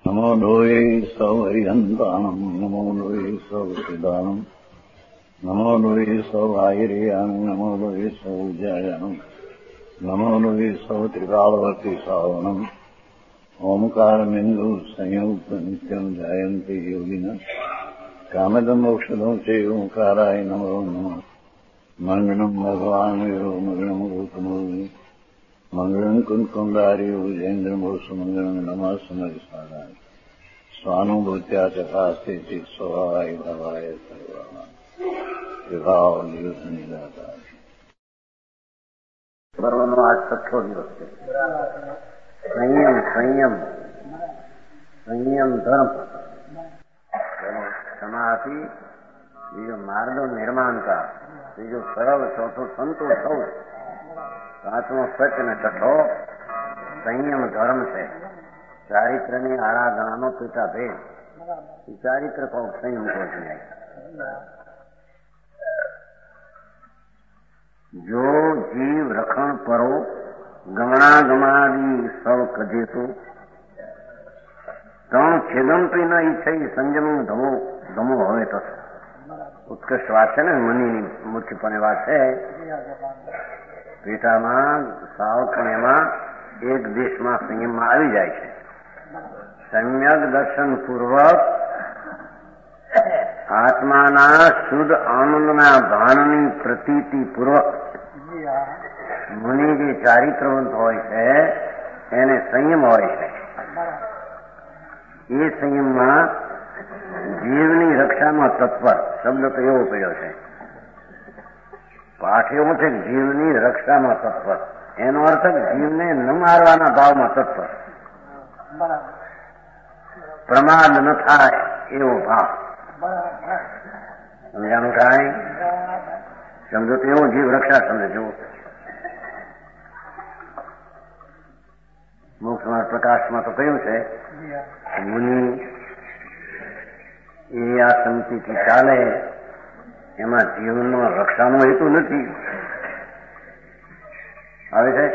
નમો લોહે સૌ હરિહંતાણમ નમો લોહે સૌ સિદ્ધાણમ નમો લોહે સૌ આયર્યાણ નમો લોહે સૌ જયાણમ નમો લોહે સૌ ત્રિકાળવતી સાવણમ ઓમકારમિંદુ સંયુક્ત નિત્યમ જાયંતિ યોગિના કામદમોક્ષદો છે ઓંકારાય નમો નમઃ મંગળમ ભગવાન વિરો મંગળમ ગૌતમો મંગળમ કુંકુંડાર્યો જૈન્દ્રમોષ મંગળમ નમઃ સમરિસાદાય સ્વાનુભૂત્યા ચકાસ્તે ચિત સ્વભાવાય ભાવાય સર્વા વિભાવ દિવસ નિરાકાર પર્વનો આજ 6 દિવસ છે. સંયમ ધર્મ, સમાધિ, બીજો માર્ગો નિર્માણતા, બીજો સરળ, ચોથો સંતોષ થવું, પાંચમો સત્ય ને છઠ્ઠો સંયમ ધર્મ છે. ચારિત્રની આરાધનાનો પિતા ભેદ. ચારિત્ર કહો સંયમ કહો છે. જો જીવ રખણ પરો ગમણા ગમાવી સૌ કજેતો ત્રણ છેદંપી ન ઈચ્છે સંયમ ધમો હવે તો ઉત્કૃષ્ટ વાત છે ને. મુનિની મુખ્યપણે વાત છે. પેટામાં સાવકણીમાં એક દેશમાં સંયમમાં આવી જાય છે. સમ્યક દર્શન પૂર્વક આત્માના શુદ્ધ આનંદના ભાનની પ્રતીતિ પૂર્વક મુનિ જે ચારિત્રવંત હોય છે એને સંયમ હોય છે. એ સંયમમાં જીવની રક્ષામાં તત્પર. શબ્દ તો એવો પડ્યો છે. પાઠ એવો છે જીવની રક્ષામાં તત્પર. એનો અર્થ જીવને ન મારવાના ભાવમાં તત્પર. પ્રમાદ ન થાય એવો ભાવ. સમજાનું કાંઈ? સમજો તો એવો જીવ રક્ષા સમજો. મોક્ષમાં પ્રકાશમાં તો કહ્યું છે મુનિ એ આ સંતિથી ચાલે એમાં જીવનનો રક્ષાનો હેતુ નથી. આવે છે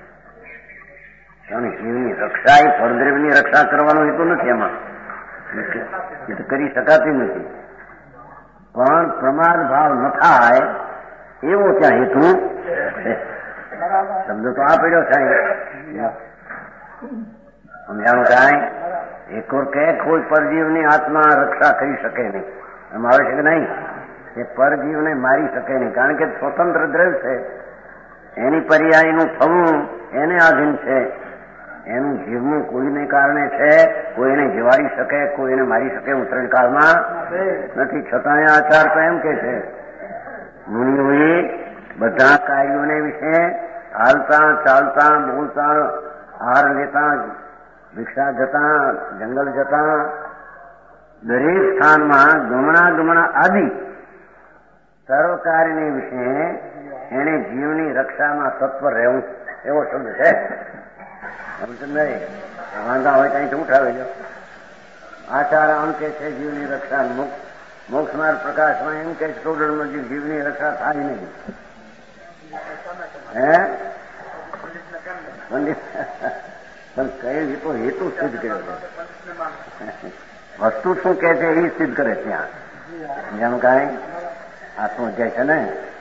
કારણ જીવની રક્ષા એ પરદ્રવ્યની રક્ષા કરવાનો હેતુ નથી. એમાં એ તો કરી શકાતી નથી. પણ પ્રમાદ ભાવ ન થાય એવો ત્યાં હેતુ છે. શબ્દ તો આ પડ્યો છે. સમજાણું કાંઈ? એક ઓર કે કોઈ પરજીવની આત્મા રક્ષા કરી શકે નહીં. એમ આવે છે કે નહીં? એ પરજીવને મારી શકે નહીં. કારણ કે સ્વતંત્ર દ્રવ્ય છે. એની પર્યાયનું થવું એને આધીન છે. એનું જીવવું કોઈને કારણે છે. કોઈ એને જીવાડી શકે, કોઈ એને મારી શકે એવું ત્રણ કાળમાં નથી. છતાં આચાર તો એમ કે છે મુનિઓએ બધા કાર્યોને વિશે હાલતા ચાલતા બોલતા આહાર લેતા ભિક્ષા જતા જંગલ જતા દરેક સ્થાનમાં ગમણા આદિ સર્વ કાર્યને વિશે એને જીવની રક્ષામાં તત્પર રહેવું એવો શબ્દ છે. વાંધા હોય ત્યાંથી ઉઠાવી લો. આચાર આમ કે છે જીવની રક્ષા. મોક્ષમાર્ગ પ્રકાશમાં એમ કે સ્ટુડન્ટમાં જીવની રક્ષા થાય નહીં. પણ કઈ તો હેતુ સિદ્ધ કર્યો છે. વસ્તુ શું કે છે એ સિદ્ધ કરે ત્યાં. જેમ કાંઈ આત્મઅધ્યાય છે ને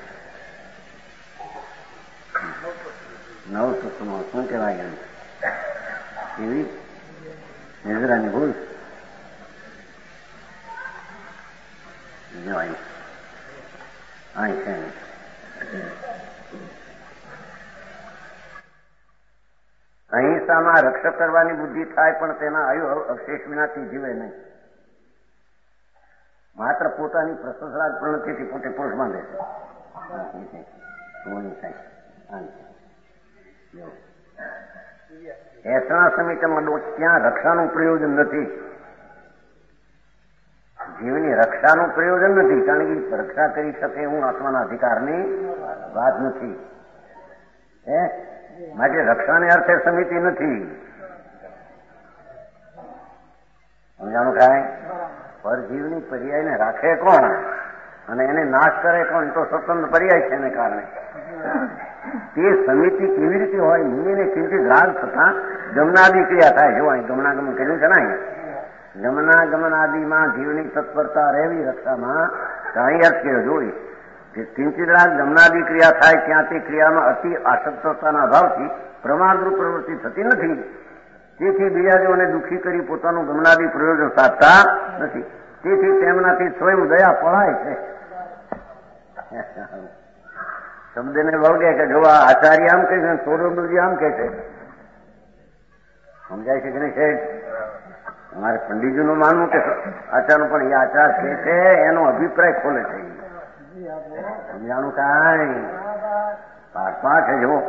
નવ સૂત્રમાં શું કહેવાય એવી નિજરાની ભૂલ અહીં છે. અહિંસામાં રક્ષક કરવાની બુદ્ધિ થાય પણ તેના આયુ અવશેષ વિનાથી જીવે નહીં. માત્ર પોતાની પ્રશંસા પણ નથી પોતે પુરુષ બાંધે છે. એસણા સમિતિમાં ત્યાં રક્ષાનું પ્રયોજન નથી. જીવની રક્ષાનું પ્રયોજન નથી. કારણ કે રક્ષા કરી શકે એવું આત્માના અધિકારની વાત નથી. માટે રક્ષાને અર્થે સમિતિ નથી. સમજાણું કાંઈ? પરજીવની પર્યાયને રાખે કોણ અને એને નાશ કરે કોણ? તો સ્વતંત્ર પર્યાય છે એને કારણે. તે સમિતિ કેવી રીતે હોય? મુનિને કિંચિત રાગ થતા ગમનાદિ ક્રિયા થાય. જો અહીં ગમનાગમન કર્યું છે ને, અહીં ગમનાગમન આદિમાં જીવની તત્પરતા રહેવી રક્ષામાં. અહીં અર્થ કર્યો જોઈ કે કિંચિત રાગ ગમનાદિ ક્રિયા થાય ત્યાં તે ક્રિયામાં અતિ આસક્તતાના અભાવથી પ્રમાદરૂપ પ્રવૃત્તિ થતી નથી. તેથી બીજાઓને દુઃખી કરી પોતાનું ગમનાદિ પ્રયોજન સાધતા નથી. તેથી તેમનાથી સ્વયં દયા પળાય છે. શબ્દને વળગે કે જો આ આચાર્ય આમ કહે છે, સોરમજી આમ કહે છે. સમજાય છે કે નહીં? છે અમારે પંડિતજીનું માનવું કે આચારનું, પણ એ આચાર કે છે એનો અભિપ્રાય ખોલે છે. સમજાણું કાંઈ પાઠમાં છે. જો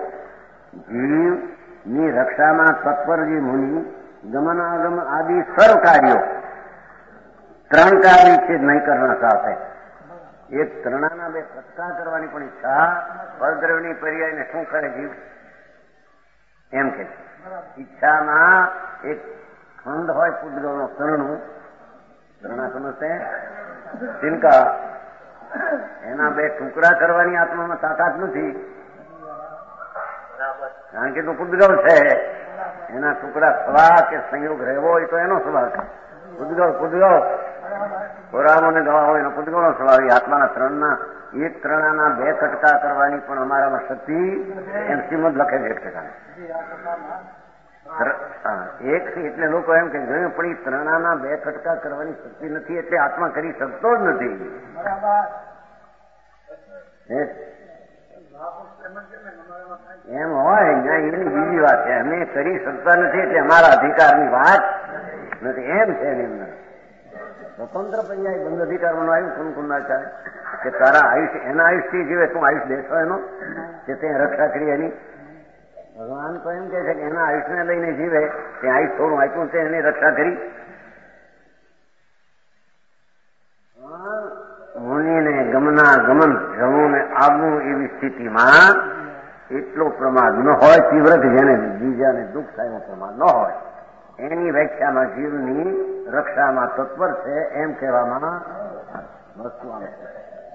જીવની રક્ષામાં તત્પર જે મુનિ ગમનાગમ આદિ સર્વ કાર્યો ત્રણ કાર્ય છે નહીં કરના સાથે એક ત્રણાના બે સત્કાર કરવાની પણ ઈચ્છા પરદ્રવની પર્યાયને શું કરે જીવ એમ કે ઈચ્છામાં એક ખંડ હોય પૂતગલનો ત્રણા સમજશે તિનકા એના બે ટુકડા કરવાની આત્મામાં તાકાત નથી. કારણ કે તો પૂતગલ છે, એના ટુકડા થવા કે સંયોગ રહેવો હોય તો એનો સ્વભાવ છે. પૂતગલ પુરાણોને ગવા હોય એનો પૂતગલનો સ્વભાવ. આત્માના ત્રણના એક ત્રણાના બે કટકા કરવાની પણ અમારામાં શક્તિ એમ શ્રીમદ લખે છે. 1 એક એટલે લોકો એમ કે ગયું પણ એ ત્રણાના બે કટકા કરવાની શક્તિ નથી એટલે આત્મા કરી શકતો જ નથી. એમ હોય એની બીજી વાત છે. અમે કરી શકતા નથી એટલે અમારા અધિકારની વાત નથી એમ છે. સ્વતંત્ર પર્યાય બંધ અધિકારમાં આવ્યું કુંકુંદાચાર્ય કે તારા આયુષ્ય એના આયુષ્યથી જીવે તું આયુષ દેશો એનો કે તે રક્ષા કરી એની. ભગવાન તો એમ કે છે કે એના આયુષને લઈને જીવે તે આયુષ થોડું આપ્યું તે એની રક્ષા કરી. મુનિને ગમના ગમન જવું ને આવવું એવી સ્થિતિમાં એટલો પ્રમાદ ન હોય તીવ્ર કે જેને બીજાને દુઃખ થાય એવો પ્રમાદ ન હોય. એની વ્યાખ્યામાં જીવની રક્ષામાં તત્પર છે એમ કહેવામાં વસ્તુ આવે છે.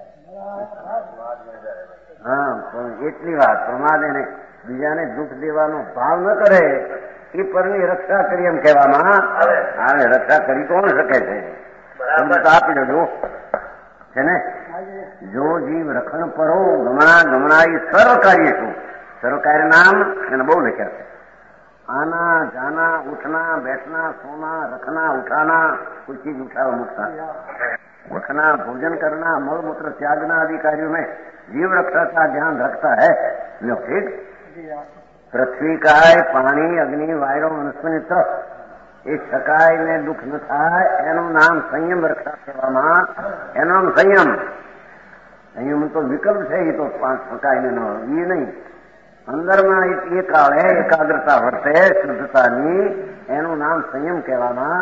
હા, પણ એટલી વાત પ્રમાદ એને બીજાને દુઃખ દેવાનો ભાવ ન કરે એ પરની રક્ષા કરી એમ કહેવામાં આવે. રક્ષા કરી કોણ શકે છે? આપી દેજો છે ને. જો જીવ રખણ પરો ગમણા એ સર્વ કાર્ય શું? સર્વ કાર્ય નામ એને બહુ લખ્યા છે. આના જાના ઉઠના બેઠના સોના રખના ઉઠાના कोई चीज उठावा मुठना उठना भोजन करना मलमूत्र त्यागना आदि कार्यों में जीव रक्षा का ध्यान रखता है. लो ठीक. पृथ्वी काय पानी अग्नि वायु वनस्पति तप એ શકાયને દુઃખ ન થાય એનું નામ સંયમ રક્ષા કહેવામાં. એનું નામ સંયમ તો વિકલ્પ છે. એ તો શકાયને ન એ નહીં. અંદરમાં એ કાળે એકાગ્રતા વર્તે શુદ્ધતાની એનું નામ સંયમ કહેવામાં.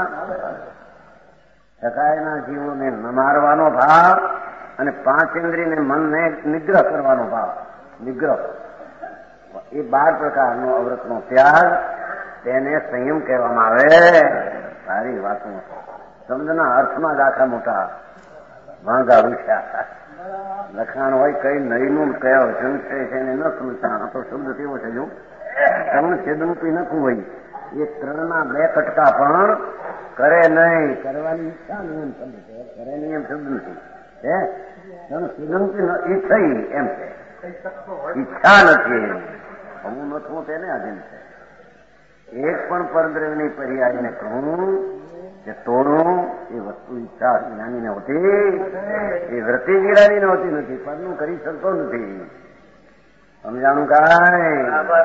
શકાયના જીવોને ન મારવાનો ભાવ અને 5 ઇન્દ્રિયને મનને નિગ્રહ કરવાનો ભાવ. નિગ્રહ એ 12 પ્રકારનો અવ્રતનો ત્યાગ તેને સંયમ કહેવામાં આવે. સારી વાતો સમજના અર્થમાં જ આખા મોટા વાંગા વિખ્યા લખાણ હોય કઈ નહીનું કયા વચન છે એને ન સમજતા. તો શબ્દ તેવો છે જો ત્રણ છેદરૂપી નખું હોય એ 3ના 2 કટકા પણ કરે નહીં. કરવાની ઈચ્છા નહીં એમ શબ્દ છે. કરે નહીં એમ શબ્દ નથી. ત્રણ છેદરૂપી ઈચ્છા એમ છે. ઈચ્છા નથી. હું નથું તેને આધીન છે. એક પણ પરદ્રવ્યની પર્યાયને કહું કે તોડું એ વસ્તુ ઈચ્છા જ્ઞાનીને હોતી એ વૃત્તિ જ્ઞાનીને હોતી નથી. પરનું કરી શકતો નથી. સમજાણું કાંઈ?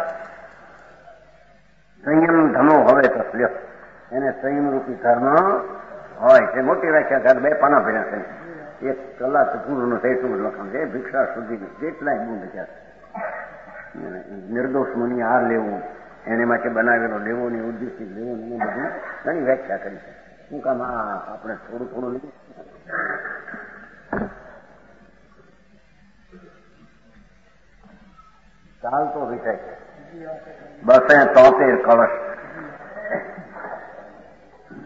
સંયમ ધમો હવે તો લ્યો એને સંયમ રૂપી ધર્મ હોય છે. મોટી વ્યાખ્યા 2 પાના ભર્યા છે. 1 કલાક પૂર્ણ થાય એટલું લખાણ છે. ભિક્ષા સુધી કેટલાય ગુણ લખ્યા છે. નિર્દોષ મુનિ હાર લેવું એને માટે બનાવેલો લેવો ને ઉદ્દેશિત લેવો ને બધું ઘણી વ્યાખ્યા કરી છે. શું કામ આપણે થોડું લઈએ. ચાલતો વિષય 273 કળશ.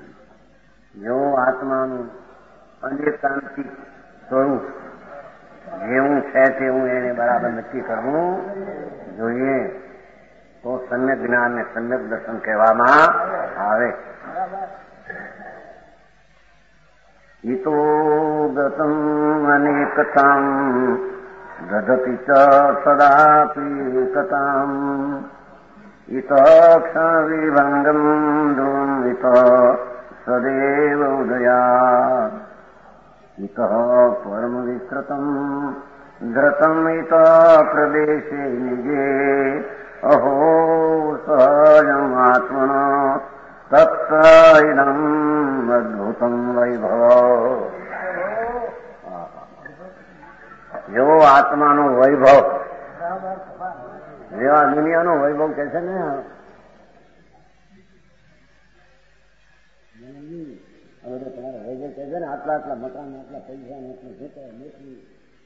જો આત્માનું અનેકાંતિક સ્વરૂપ જેવું છે તેવું એને બરાબર નક્કી કરવું જોઈએ, તો સમ્યક જ્ઞાન ને સમ્યક દર્શન કહેવામાં આવે. ઈતો ગતમ અનેકતામ દધતિ ચ સદાપી એકતામ ઇત ક્ષણ વિભંગમ ધ્રુવિત સદેવ ઉદયાત ઇત પરમ વિસ્તૃતમ ધ્રતમ ઇત પ્રદેશે નિજે અહો સહજમ આત્મન તત્ત ઇદમ અદ્ભુતમ વૈભવ. જેવો આત્માનો વૈભવ, જેવા દુનિયાનો વૈભવ કે છે ને, તમારા વૈભવ કે છે ને, આટલા આટલા મકાન, આટલા પૈસા, આટલા ખેતર, નોકરી,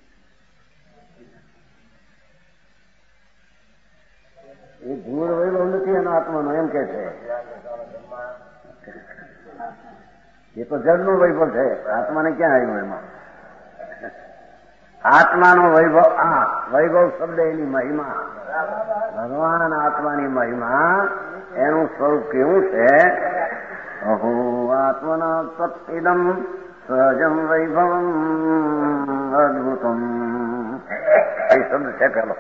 એ ધૂળ વૈભવ નથી એનો આત્માનો, એમ કે છે. એ તો જળનું વૈભવ છે, આત્માને ક્યાં આવ્યું એમાં? આત્માનો વૈભવ, આ વૈભવ શબ્દ એની મહિમા, ભગવાન આત્માની મહિમા, એનું સ્વરૂપ કેવું છે? અહો આત્મના તત્ઇદમ સહજમ વૈભવમ અદ્ભુતમ. એ શબ્દ છે પેલો.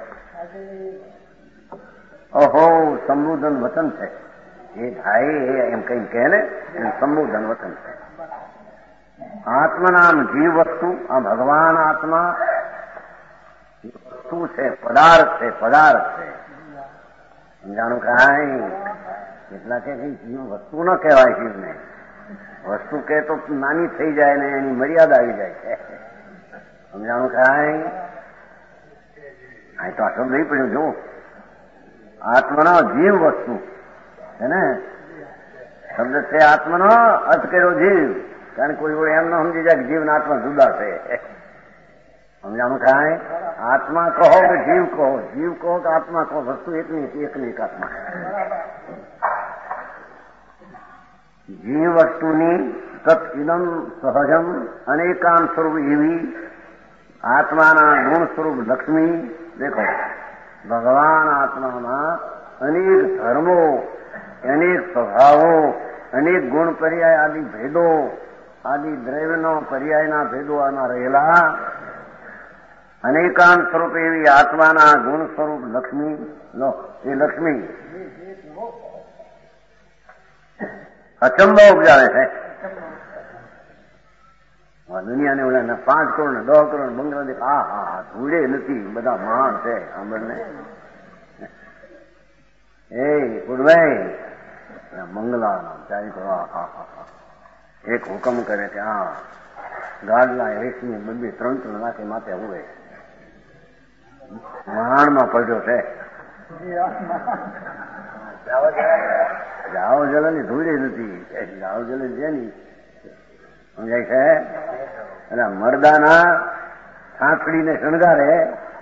અહો સંબોધન વચન છે, એ થાય એમ કઈ કહે ને, સંબોધન વચન છે. આત્મનામ જીવ વસ્તુ, આ ભગવાન આત્મા વસ્તુ છે, પદાર્થ છે, પદાર્થ છે. સમજાણું કાંઈ? એટલા કે જીવ વસ્તુ ન કહેવાય. જીવને વસ્તુ કે તો નાની થઈ જાય ને એની મર્યાદા આવી જાય છે. સમજાણું કાંઈ? આ તો આ શબ્દ નહીં પડ્યું. જો આત્મના જીવ વસ્તુ છે ને, શબ્દ છે આત્મનો, અર્થ કર્યો જીવ. કારણ કોઈ જોડે એમ ન સમજી જાય કે જીવના આત્મા જુદા છે. સમજાણું કાંઈ? આત્મા કહો કે જીવ કહો, જીવ કહો કે આત્મા કહો, વસ્તુ એકની એક આત્મા. જીવ વસ્તુની તત્ઇદમ સહજમ અનેકામ સ્વરૂપ એવી આત્માના ગુણ સ્વરૂપ લક્ષ્મી. દેખો, ભગવાન આત્મામાં અનેક ધર્મો, અનેક સ્વભાવો, અનેક ગુણ પર્યાય આદિ ભેદો, આદિ દ્રવ્યનો પર્યાયના ભેદો આમાં રહેલા અનેકાંત સ્વરૂપ એવી આત્માના ગુણ સ્વરૂપ લક્ષ્મી. લો, એ લક્ષ્મી અચંબો ઉપજાવે છે. દુનિયાને ઓલા 5 કરોડ ને 10 કરોડ બંગલા દેખ, હા હા ધૂળે નથી, બધા મહાન છે. સાંભળને એ પુરભાઈ મંગલા ચારી કરો, એક હુકમ કરે કે હા ગાડલા રેશમી 2-3 નાખે માથે હોય, મહાણમાં પડ્યો છે. જાઓ જલની ધૂળે નથી, જાઓ જલ જેની સમજાય છે. અને મરદાના સાંકળીને શણગારે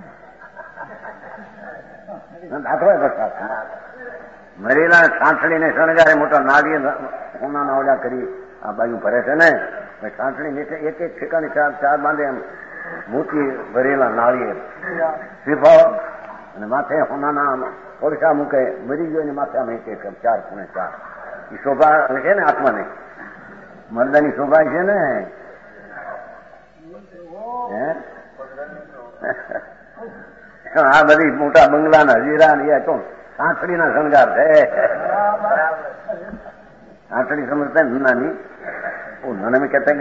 દાખલો વરસાદ, મરેલા સાંસળીને શણગારે, મોટા નાળીએ સોનાના ઓલા કરી આ બાજુ ભરે છે ને, સાંસળી નીચે એક એક ઠેકાની ચાર બાંધે, એમ મોટી ભરેલા નાળીએ શ્રીફળ, અને માથે સોનાના કોલસા મૂકે, મરી ગયો ને માથે આમ એક 4.4. એ શોભા છે ને આત્માને, મરદાની શોભા છે ને. આ બધી મોટા બંગલાના હીરા ને એ તો સાંસળીના શણગાર છે. સાંસળી સમજતા ને નાની, નાના મેં કહેતા કે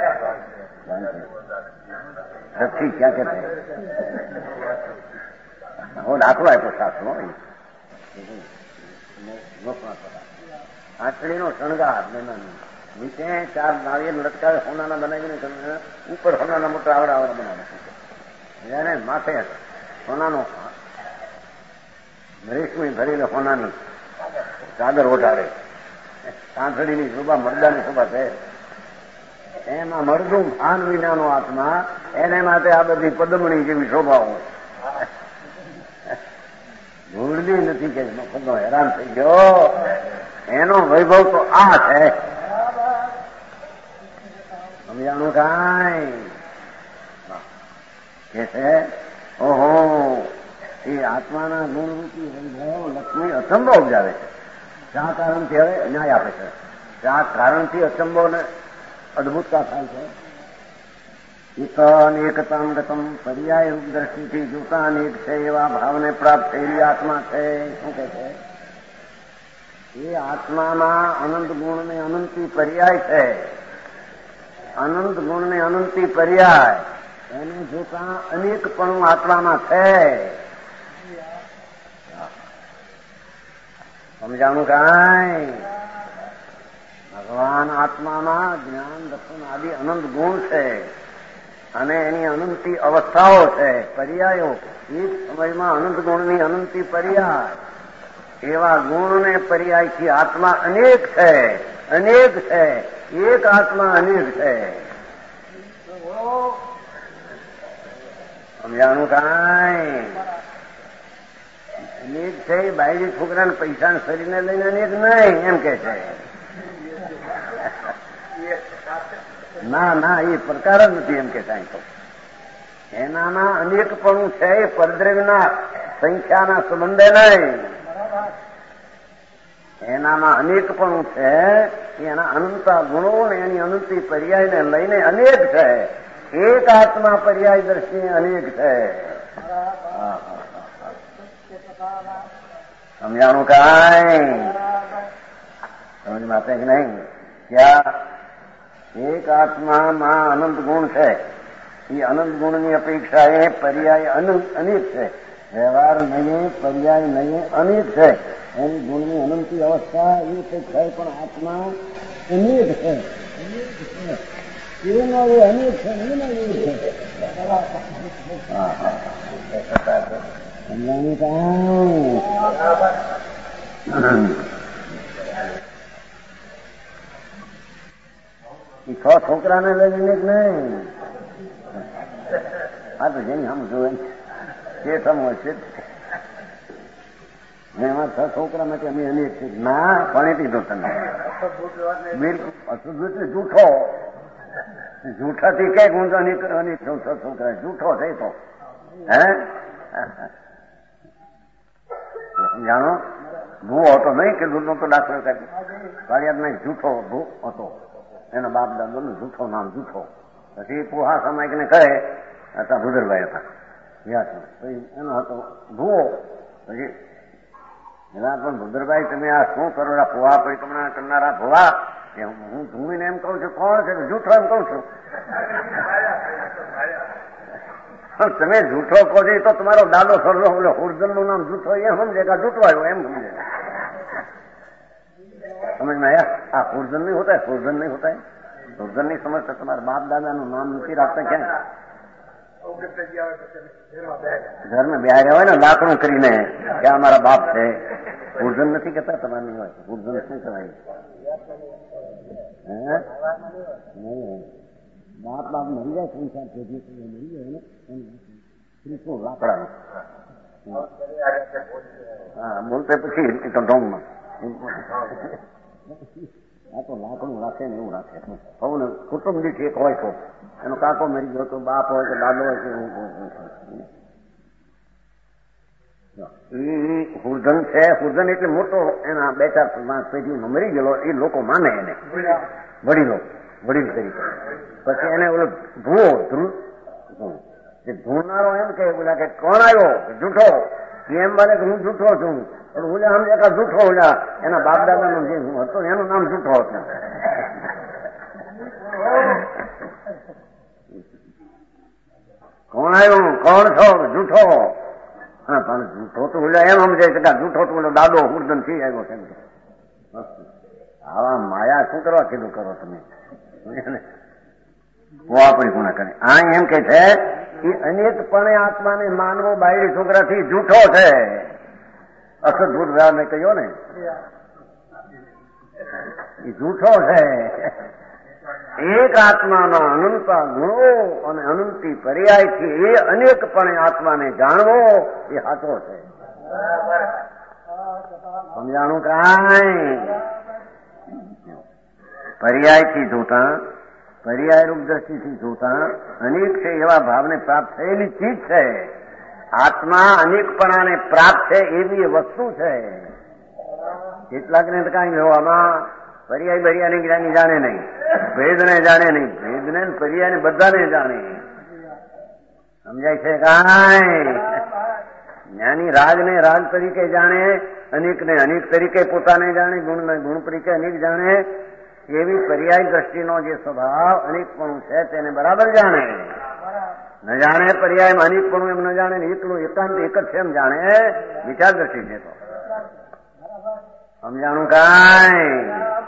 સચ્ચી ક્યાં કહેते वो दाखलो आप्यो સાસનો આંચળીનો શણગાર નીચે 4 નાળિયેર લટકાવે, સોનાના બનાવીને ઉપર સોનાના મોટા આવડા બનાવે, એને માથે સોનાનો રેશમી ભરેલો સોનાની ચાદર ઓઢાડે. સાંસળીની શોભા મરદાની શોભા છે. એમાં મરદું ભાન વિનાનો આત્મા, એને માટે આ બધી પદમણી જેવી શોભાઓ ભૂલવી નથી કે ખુદનો હેરાન થઈ ગયો. એનો વૈભવ તો આ છે. સમજાણું કાંઈ? કે છે ઓહો એ આત્માના ગુણરૂપી વૈભવ લક્ષ્મી અચંબો ઉપજાવે છે. શા કારણથી? હવે ન્યાય આપે છે. શા કારણથી અચંબો ને અદભુતતા થાય છે? એક અનેકતમ ગતમ પર્યાય રૂપ દ્રષ્ટિથી જોતા અનેક છે એવા ભાવને પ્રાપ્ત થયેલી આત્મા છે. શું કે છે? એ આત્મામાં અનંત ગુણ ને અનંતી પર્યાય છે. અનંત ગુણ ને અનંતી પર્યાય એને જોતા અનેકપણું આત્મામાં છે. સમજાણું કાંઈ? ભગવાન આત્મામાં જ્ઞાન દર્શન આદિ અનંત ગુણ છે અને એની અનંતી અવસ્થાઓ છે, પર્યાયો. એક સમયમાં અનંત ગુણની અનંતી પર્યાય, એવા ગુણ ને પર્યાયથી આત્મા અનેક છે. અનેક છે, એક આત્મા અનેક છે. સમજાણું કાંઈ? અનેક છે એ બાયડી છોકરાને પૈસા શરીરને લઈને અનેક નહીં એમ કે છે. ના ના, એ પ્રકાર જ નથી એમ કે કાંઈ. તો એનામાં અનેકપણું છે, એ પરદ્રવ્યના સંખ્યાના સંબંધે નહીં. એનામાં અનેકપણું છે, એના અનંતા ગુણો ને એની અનંતી પર્યાયને લઈને અનેક છે. એક આત્મા પર્યાય દ્રષ્ટિએ અનેક છે. સમજાણું કાંઈ? સમજમાં આપે કે નહીં? ક્યાં એક આત્મામાં અનંત ગુણ છે, એ અનંત ગુણની અપેક્ષા એ પર્યાય અનેક છે. વ્યવહાર નહીં, પર્યાય નહીં, અનેક છે. એની ગુણની અનંતી અવસ્થા એ અપેક્ષા પણ આત્મા અનેક છે. એના એ અનેક છે, એના અનેક છે. સમજાણું કાંઈ? છ છોકરાને લઈને જ નહીં. આ તો જેની આમ જોવે છે સમય છે. એમાં 6 છોકરા માટે અમે અનેક છે. ના ભણી દીધો તમે. બિલકુલ અશુદ્ધ જૂઠો. જૂઠાથી કઈ ગુંજો અનેક 6 છોકરા જૂઠો થઈ તો હે જાણો. ભૂ હતો નહીં કે દૂધનો તો દાખલો કાઢી કાઢ્યા નહીં. જૂઠો ભૂ હતો. એનો બાપ દાદોનું જૂઠો નામ જૂઠો. પછી પોહા સમાયકને કહે હતા ભુદરભાઈ હતા એનો હતો ભૂવો. પછી એના પણ ભુદરભાઈ તમે આ શું કરો? પોહા પરિક્રમણા કરનારા ભુવા. હું ધૂમીને એમ કહું છું કોણ છે? જૂઠો એમ કહું છું. તમે જૂઠો કહો છો તો તમારો દાદો સરલો બોલો હુરજન નું નામ જૂઠો એ સમજે કે જૂઠો આવ્યો એમ સમજે. समझ में आया? हाँ हुर्जन नहीं होता है, हुर्जन नहीं होता है. हुर्जन नहीं समझते. तुम्हारे बाप दादा નું નામ નથી રાખતા ક્યાં? ઘર में બેહા રહ્યા હોય ને લાકડું કરીને કે અમારા બાપ છે. હુર્જન નથી કહેતા. તમારે નહીં હોય હુર્જન શું કહેવાય? નહીં. બાપ બાપ મરી જાય સંસાર પેઢી મરી જાય ને ત્રીસો લાકડા. હા બોલતે પછી તો ઢોંગમાં આ તો લાકડું રાખે ને એવું રાખે. સૌને કુટુંબ દીઠ એક હોય તો એનો કાકો મરી ગયો તો બાપ હોય કે દાદો હોય કે હુર્જન છે. હુર્જન એટલે મોટો એના 2-4 પેઢીમાં મરી ગયેલો એ લોકો માને એને વડીલો વડીલ તરીકે. પછી એને ઓલો ભૂવો ધૂળનારો એમ કે બોલા કે કોણ આવ્યો? જૂઠો. એમ બને કે હું જૂઠો છું. ઓલા સમજે કે જૂઠો ઓલા એના બાપ દાદાનું જે હતું એનું નામ જૂઠો હતું. કોણ આવ્યું? કોણ છો? જૂઠો. હા પણ જૂઠો તો ઓલા એમ સમજે છે કે જૂઠો તો ઓલો દાદો હુર્જન થી આવ્યો છે. આવા માયા શું કરવા કીધું કરો તમે? પોવાપડી કોના કરે? આ એમ કે છે એ અનેકપણે આત્માને માનવો બાયડી છોકરાથી જૂઠો છે. અસદભૂત વ્યવહાર મેં કહ્યો ને એ જૂઠો છે. એક આત્માના અનંતા ગુણો અને અનંતી પર્યાયથી એ અનેકપણે આત્માને જાણવો એ સાચો છે. સમજાણું કાંઈ? પર્યાયથી જોતા પર્યાયરૂપ દ્રષ્ટિથી જોતા અનેક છે એવા ભાવને પ્રાપ્ત થયેલી ચીજ છે. આત્મા અનેકપણાને પ્રાપ્ત છે એવી વસ્તુ છે. કેટલાકને તો કાંઈ આમાં પર્યાય બરિયાની જ્ઞાની જાણે નહીં, ભેદને જાણે નહીં, ભેદને પર્યાયને બધાને જાણે. સમજાય છે કાંઈ? જ્ઞાની રાગને રાગ તરીકે જાણે, અનેકને અનેક તરીકે પોતાને જાણે, ગુણને ગુણ તરીકે અનેક જાણે. એવી પર્યાય દ્રષ્ટિનો જે સ્વભાવ અનેકપણું છે તેને બરાબર જાણે. ન જાણે પર્યાયમાં અનેકપણું એમ ન જાણે ને એકલું એકાંત એક જ છે એમ જાણે વિચાર દ્રષ્ટિ છે. તો સમજાણું કાંઈ?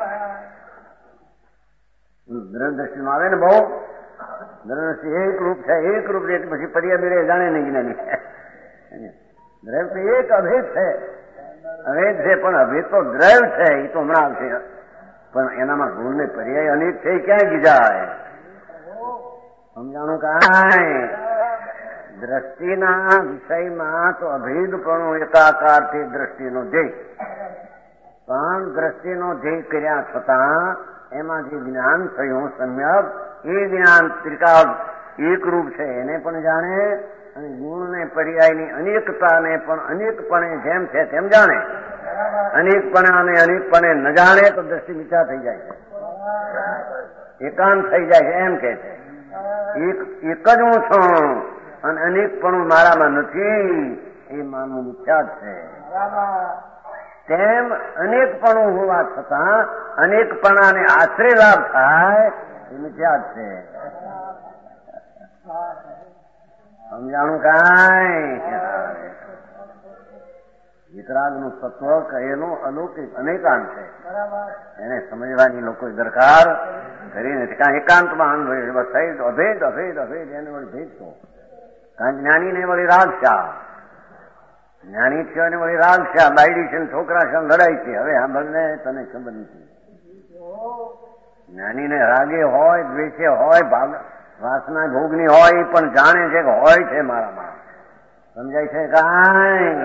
દ્રષ્ટિમાં આવે ને બહુ દ્રષ્ટિ એક રૂપ છે, એક રૂપ છે પછી પર્યાય મેળે જાણે નહીં જ્ઞાની. દ્રવ્ય તો એક અભેદ છે, અભેદ છે પણ અભેદ તો દ્રવ્ય છે એ તો હમણાં આવશે. પણ એનામાં ગુણ ને પર્યાય અનેક છે ક્યાંય બીજા. સમજાણું કાંઈ? દ્રષ્ટિના વિષયમાં તો અભેદપણું એકાકારથી દ્રષ્ટિનો ધ્યેય, પણ દ્રષ્ટિનો ધ્યેય કર્યા છતાં એમાં જે જ્ઞાન થયું સમ્યક એ જ્ઞાન ત્રિકાળ એકરૂપ છે એને પણ જાણે અને ગુણ ને પર્યાયની અનેકતાને પણ અનેકપણે જેમ છે તેમ જાણે. અનેકપણાને અનેકપણે ન જાણે તો દ્રષ્ટિ મિથ્યા થઈ જાય છે, એકાંત થઈ જાય છે. એમ કે છે એક જ હું છું અને અનેકપણું મારામાં નથી એ માનવું મિથ્યા છે. તેમ અનેકપણું હોવા છતાં અનેકપણાને આશ્રય લાભ થાય એ મિથ્યા છે. સમજાણું કાંઈ? વિતરાગનું તત્વ કહેલું અલૌકિક અનેકાંત છે. એને સમજવાની લોકોએ દરકાર કરીને કાં એકાંતમાં અભેદ અભેદ અભેદ એને વળી ભેદ તો કાં જ્ઞાનીને વળી રાગશા, જ્ઞાની છે એને વળી રાગશા, બાયડી છે છોકરા છે લડાઈ છે. હવે સાંભળને તને ખબર નથી. જ્ઞાનીને રાગે હોય, દ્વેષે હોય, વાસના ભોગની હોય એ પણ જાણે છે કે હોય છે મારામાં. સમજાય છે કાંઈ?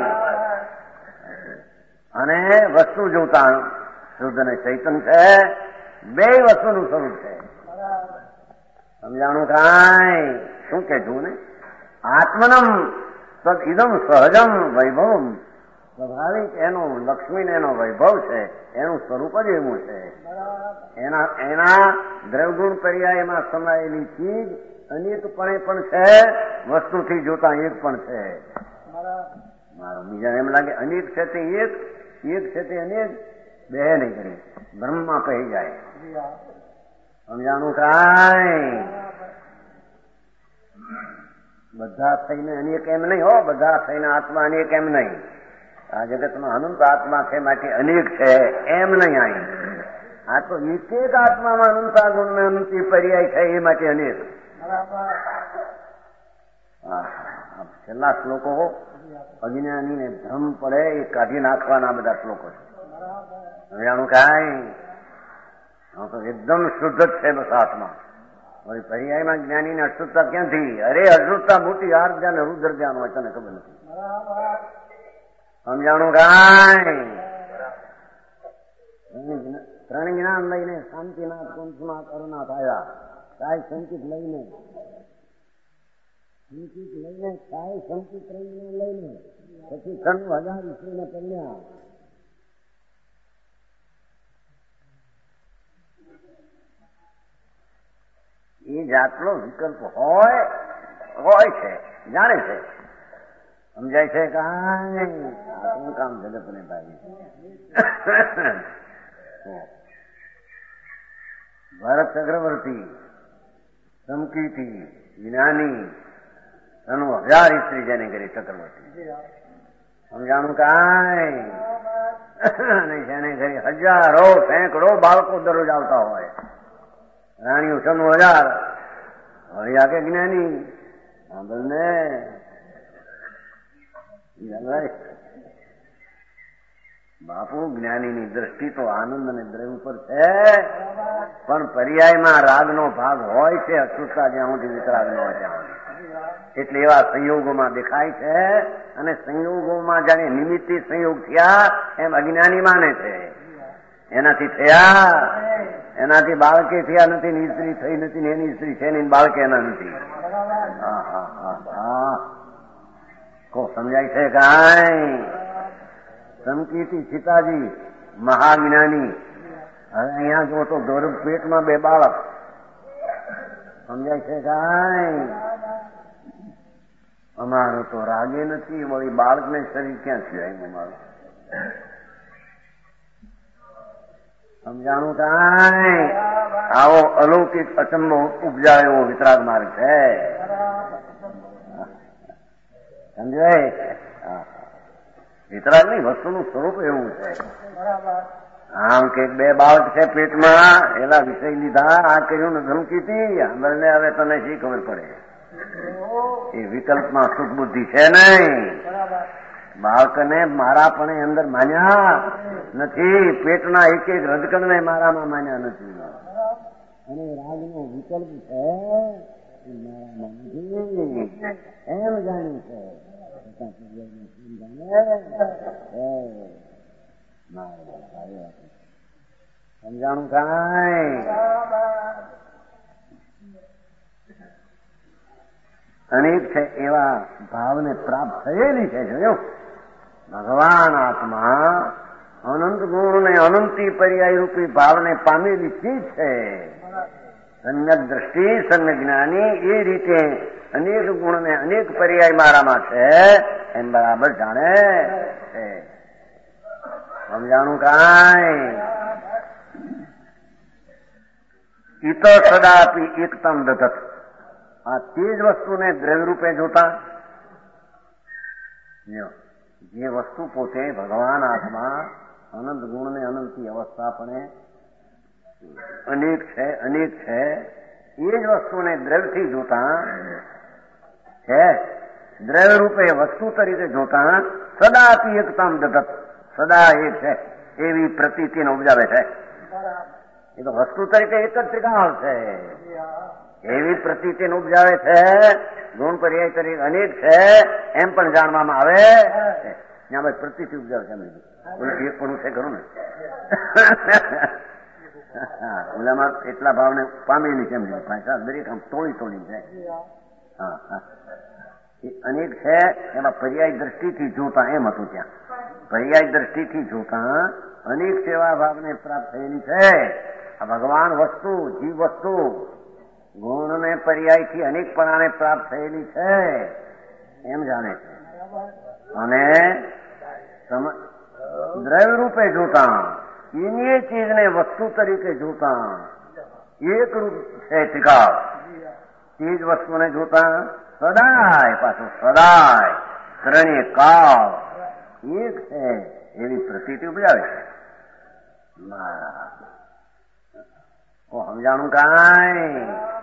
અને વસ્તુ જોતા શુદ્ધ અને ચૈતન્ય છે, બે વસ્તુનું સ્વરૂપ છે. સમજાણું કાંઈ? શું કે છું ને? આત્મનમ તદ ઇદમ સહજમ વૈભવમ, સ્વાભાવિક એનું લક્ષ્મીને એનો વૈભવ છે, એનું સ્વરૂપ જ એવું છે. એના દ્રવગુણ પર્યાયમાં સમાયેલી ચીજ અનેકપણે પણ છે, વસ્તુથી જોતા એક પણ છે. મારો બીજા એમ લાગે અનેક છે તે એક, એક છે તે અનેક, બે નહીં કરી બ્રહ્મમાં કહી જાય. સમજાણું કાંઈ? બધા થઈને અનેક એમ નહીં હો, બધા થઈને આત્મા અનેક એમ નહીં. આ જગતમાં અનંત આત્મા છે માટે અનેક છે એમ નહીં. અહીં આ તો એક એક આત્મામાં અનંતા ગુણ અનંતી પર્યાય છે એ માટે અનેક. છેલ્લા શ્લોકો અજ્ઞાનીને ભ્રમ પડે એ કાઢી નાખવાના બધા શ્લોકો છે. જાણું કાંઈ? તો એકદમ શુદ્ધ જ છે બસ આત્મા. હવે પર્યાયમાં જ્ઞાનીને અશુદ્ધતા ક્યાંથી? અરે અશુદ્ધતા મોટી આર્જા ને રુદ્ર જ્ઞાન હોય તને ખબર નથી. સમજાણું કાંઈ? ત્રણ જ્ઞાન લઈને શાંતિનાથ કુંભનાથ અરુનાથ આવ્યા. કાંઈ સંકિત લઈને કાંઈ સંકિત લઈને પછી 90,000 ઈસવીને કન્યા. એ જાતનો વિકલ્પ હોય છે, જાણે છે. સમજાય છે કાંઈ? આ શું કામ જગતને ભાઈ? ભારત ચક્રવર્તી, સંકીર્તિ, જ્ઞાની, 90,000 સ્ત્રી જેને કરી ચક્રવર્તી. સમજાણું કાંઈ? જેને ઘરે હજારો સેંકડો બાળકો દરરોજ આવતા હોય. રાણીઓ 90,000 હવે આગે જ્ઞાની સાંભળને. બાપુ જ્ઞાનીની દ્રષ્ટિ તો આનંદ અને દ્રવ્ય ઉપર છે, પણ પર્યાયમાં રાગનો ભાગ હોય છે, અશુદ્ધતા જ્યાં સુધી વિતરાગ ન હોય ત્યાં. એટલે એવા સંયોગોમાં દેખાય છે, અને સંયોગોમાં જાણે નિમિત્તિ સંયોગ થયા એમ અજ્ઞાની માને છે. એનાથી થયા, એનાથી બાળકે થયા નથી ને સ્ત્રી થઈ નથી ને એની સ્ત્રી છે ને બાળકે એના નથી. કો સમજાય છે કાંઈ? સંકીર્તિ સીતાજી મહાજ્ઞાની, હવે અહીંયા જો તો ગૌરવ પેટમાં 2 બાળક. સમજાય છે કાંઈ? અમારું તો રાગે નથી, વળી બાળકને શરીર ક્યાં થયું અમારું? સમજાણું કાંઈ? આવો અલૌકિક અચંબો ઉપજાયો વિતરાગ માર્ગ છે. સમજાય? વિતરાગ નહીં, વસ્તુનું સ્વરૂપ એવું છે. આમ કે 2 બાળક છે પેટમાં, એના વિષય લીધા, આ કર્યું ને ધમકીથી, આંબળને હવે તને શી ખબર પડે? એ વિકલ્પમાં સુખ બુદ્ધિ છે નહીં. બાળકને મારાપણે અંદર માન્યા નથી, પેટના એક રજકણને મારામાં માન્યા નથી. અને રાગનો વિકલ્પ છે મારામાં નથી એમ જાણ્યું છે. સમજાણું કાંઈ? અનેક છે એવા ભાવને પ્રાપ્ત થયેલી છે. જોયું, ભગવાન આત્મા અનંત ગુણ ને અનંતી પર્યાય રૂપી ભાવને પામેલી ચીજ છે. સમ્યક દ્રષ્ટિ, સમ્યક જ્ઞાની એ રીતે અનેક ગુણ ને અનેક પર્યાય મારામાં છે એમ બરાબર જાણે છે. સમજાણું કાંઈ? ઈત સદાપી એકતમ દધત. આ તે જ વસ્તુને દ્રવ્ય રૂપે જોતા, જે વસ્તુ પોતે ભગવાન આત્મા અનંત ગુણ ને અનંતી અવસ્થા પણ અનેક છે, અનેક છે, એ જ વસ્તુને દ્રવ્યથી જોતા છે, દ્રવ્ય રૂપે વસ્તુ તરીકે જોતા સદાપી એકતમ દધત, સદા એક છે એવી પ્રતીતિને ઉપજાવે છે. એ તો વસ્તુ તરીકે એક જ ત્રિકાળ છે એવી પ્રતીતિને ઉપજાવે છે. ગુણ પર્યાય તરીકે અનેક છે એમ પણ જાણવામાં આવે છે. ત્યાં ભાઈ પ્રતીતિ ઉપજાવે છે. એક પણ છે ખરું ને? ઓલામાં એટલા ભાવને પામેલી છે ભાષા દરેક આમ તોડી છે. એ અનેક છે એમાં પર્યાય દ્રષ્ટિથી જોતા એમ હતું. ત્યાં પર્યાય દ્રષ્ટિથી જોતા અનેક સેવા ભાવને પ્રાપ્ત થયેલી છે. આ ભગવાન વસ્તુ, જીવ વસ્તુ ગુણ ને પર્યાયથી અનેકપણાને પ્રાપ્ત થયેલી છે એમ જાણે છે. અને દ્રવ્ય રૂપે જોતા એની ચીજને વસ્તુ તરીકે જોતા એક રૂપ છે ત્રિકાળ. તે જ વસ્તુને જોતા સદાય, પાછું સદાય ત્રણેય કાળ એક છે એવી પ્રતીતિ ઉપજાવે છે. સમજાણું કાંઈ?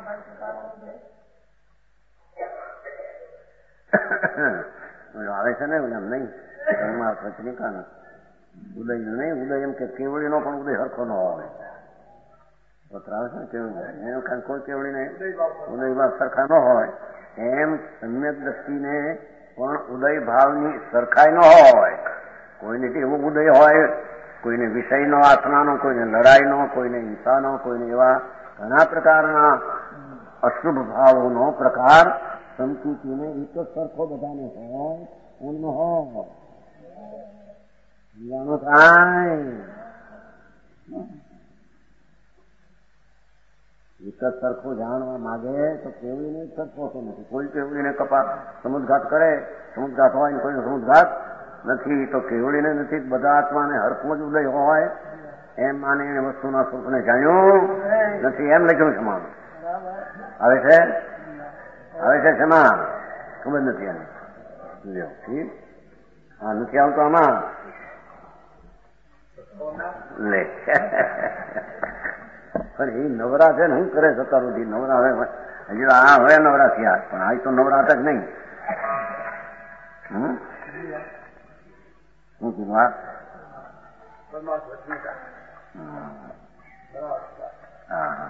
આવે છે ને એમ નહીં વચનિકા ઉદય નહીં, ઉદય એમ કે કેવડીનો પણ ઉદય હરખો ન આવે. પત્ર આવે છે ને કેવડી એમ કોઈ કેવડીને ઉદયમાં સરખા ન હોય એમ સમ્યક દ્રષ્ટિને પણ ઉદય ભાવની સરખાઈ ન હોય. કોઈને એવું ઉદય હોય, કોઈને વિષયનો આત્માનો, કોઈને લડાઈનો, કોઈને હિંસાનો, કોઈને એવા ઘણા પ્રકારના અશુભ ભાવોનો પ્રકાર સંકુચીને એક જ સરખો બધાને હોય એમ ન હોય. જાણો કાંઈ? એક જ સરખો જાણવા માગે તો કેવડીને જ સરખો હોતો નથી. કોઈ કેવડીને સમુદ્રઘાત કરે, સમુદ્રઘાત હોય ને કોઈનો સમુદ્રઘાત નથી તો કેવડીને નથી. બધા આત્માને હરખો જ ઉદય હોય એમ માને એને વસ્તુના સ્વરૂપને જાણ્યું નથી એમ લખ્યું છે. માનું આવે છે, આવે છે શેમાં ખબર નથી એને. ઠીક, હા નથી આવતો આમાં લે. પણ એ નવરા છે ને શું કરે જતા સુધી નવરા હવે હજી આ હવે નવરા થયા પણ આ તો નવરાતા જ નહીં. શું કીધું? હા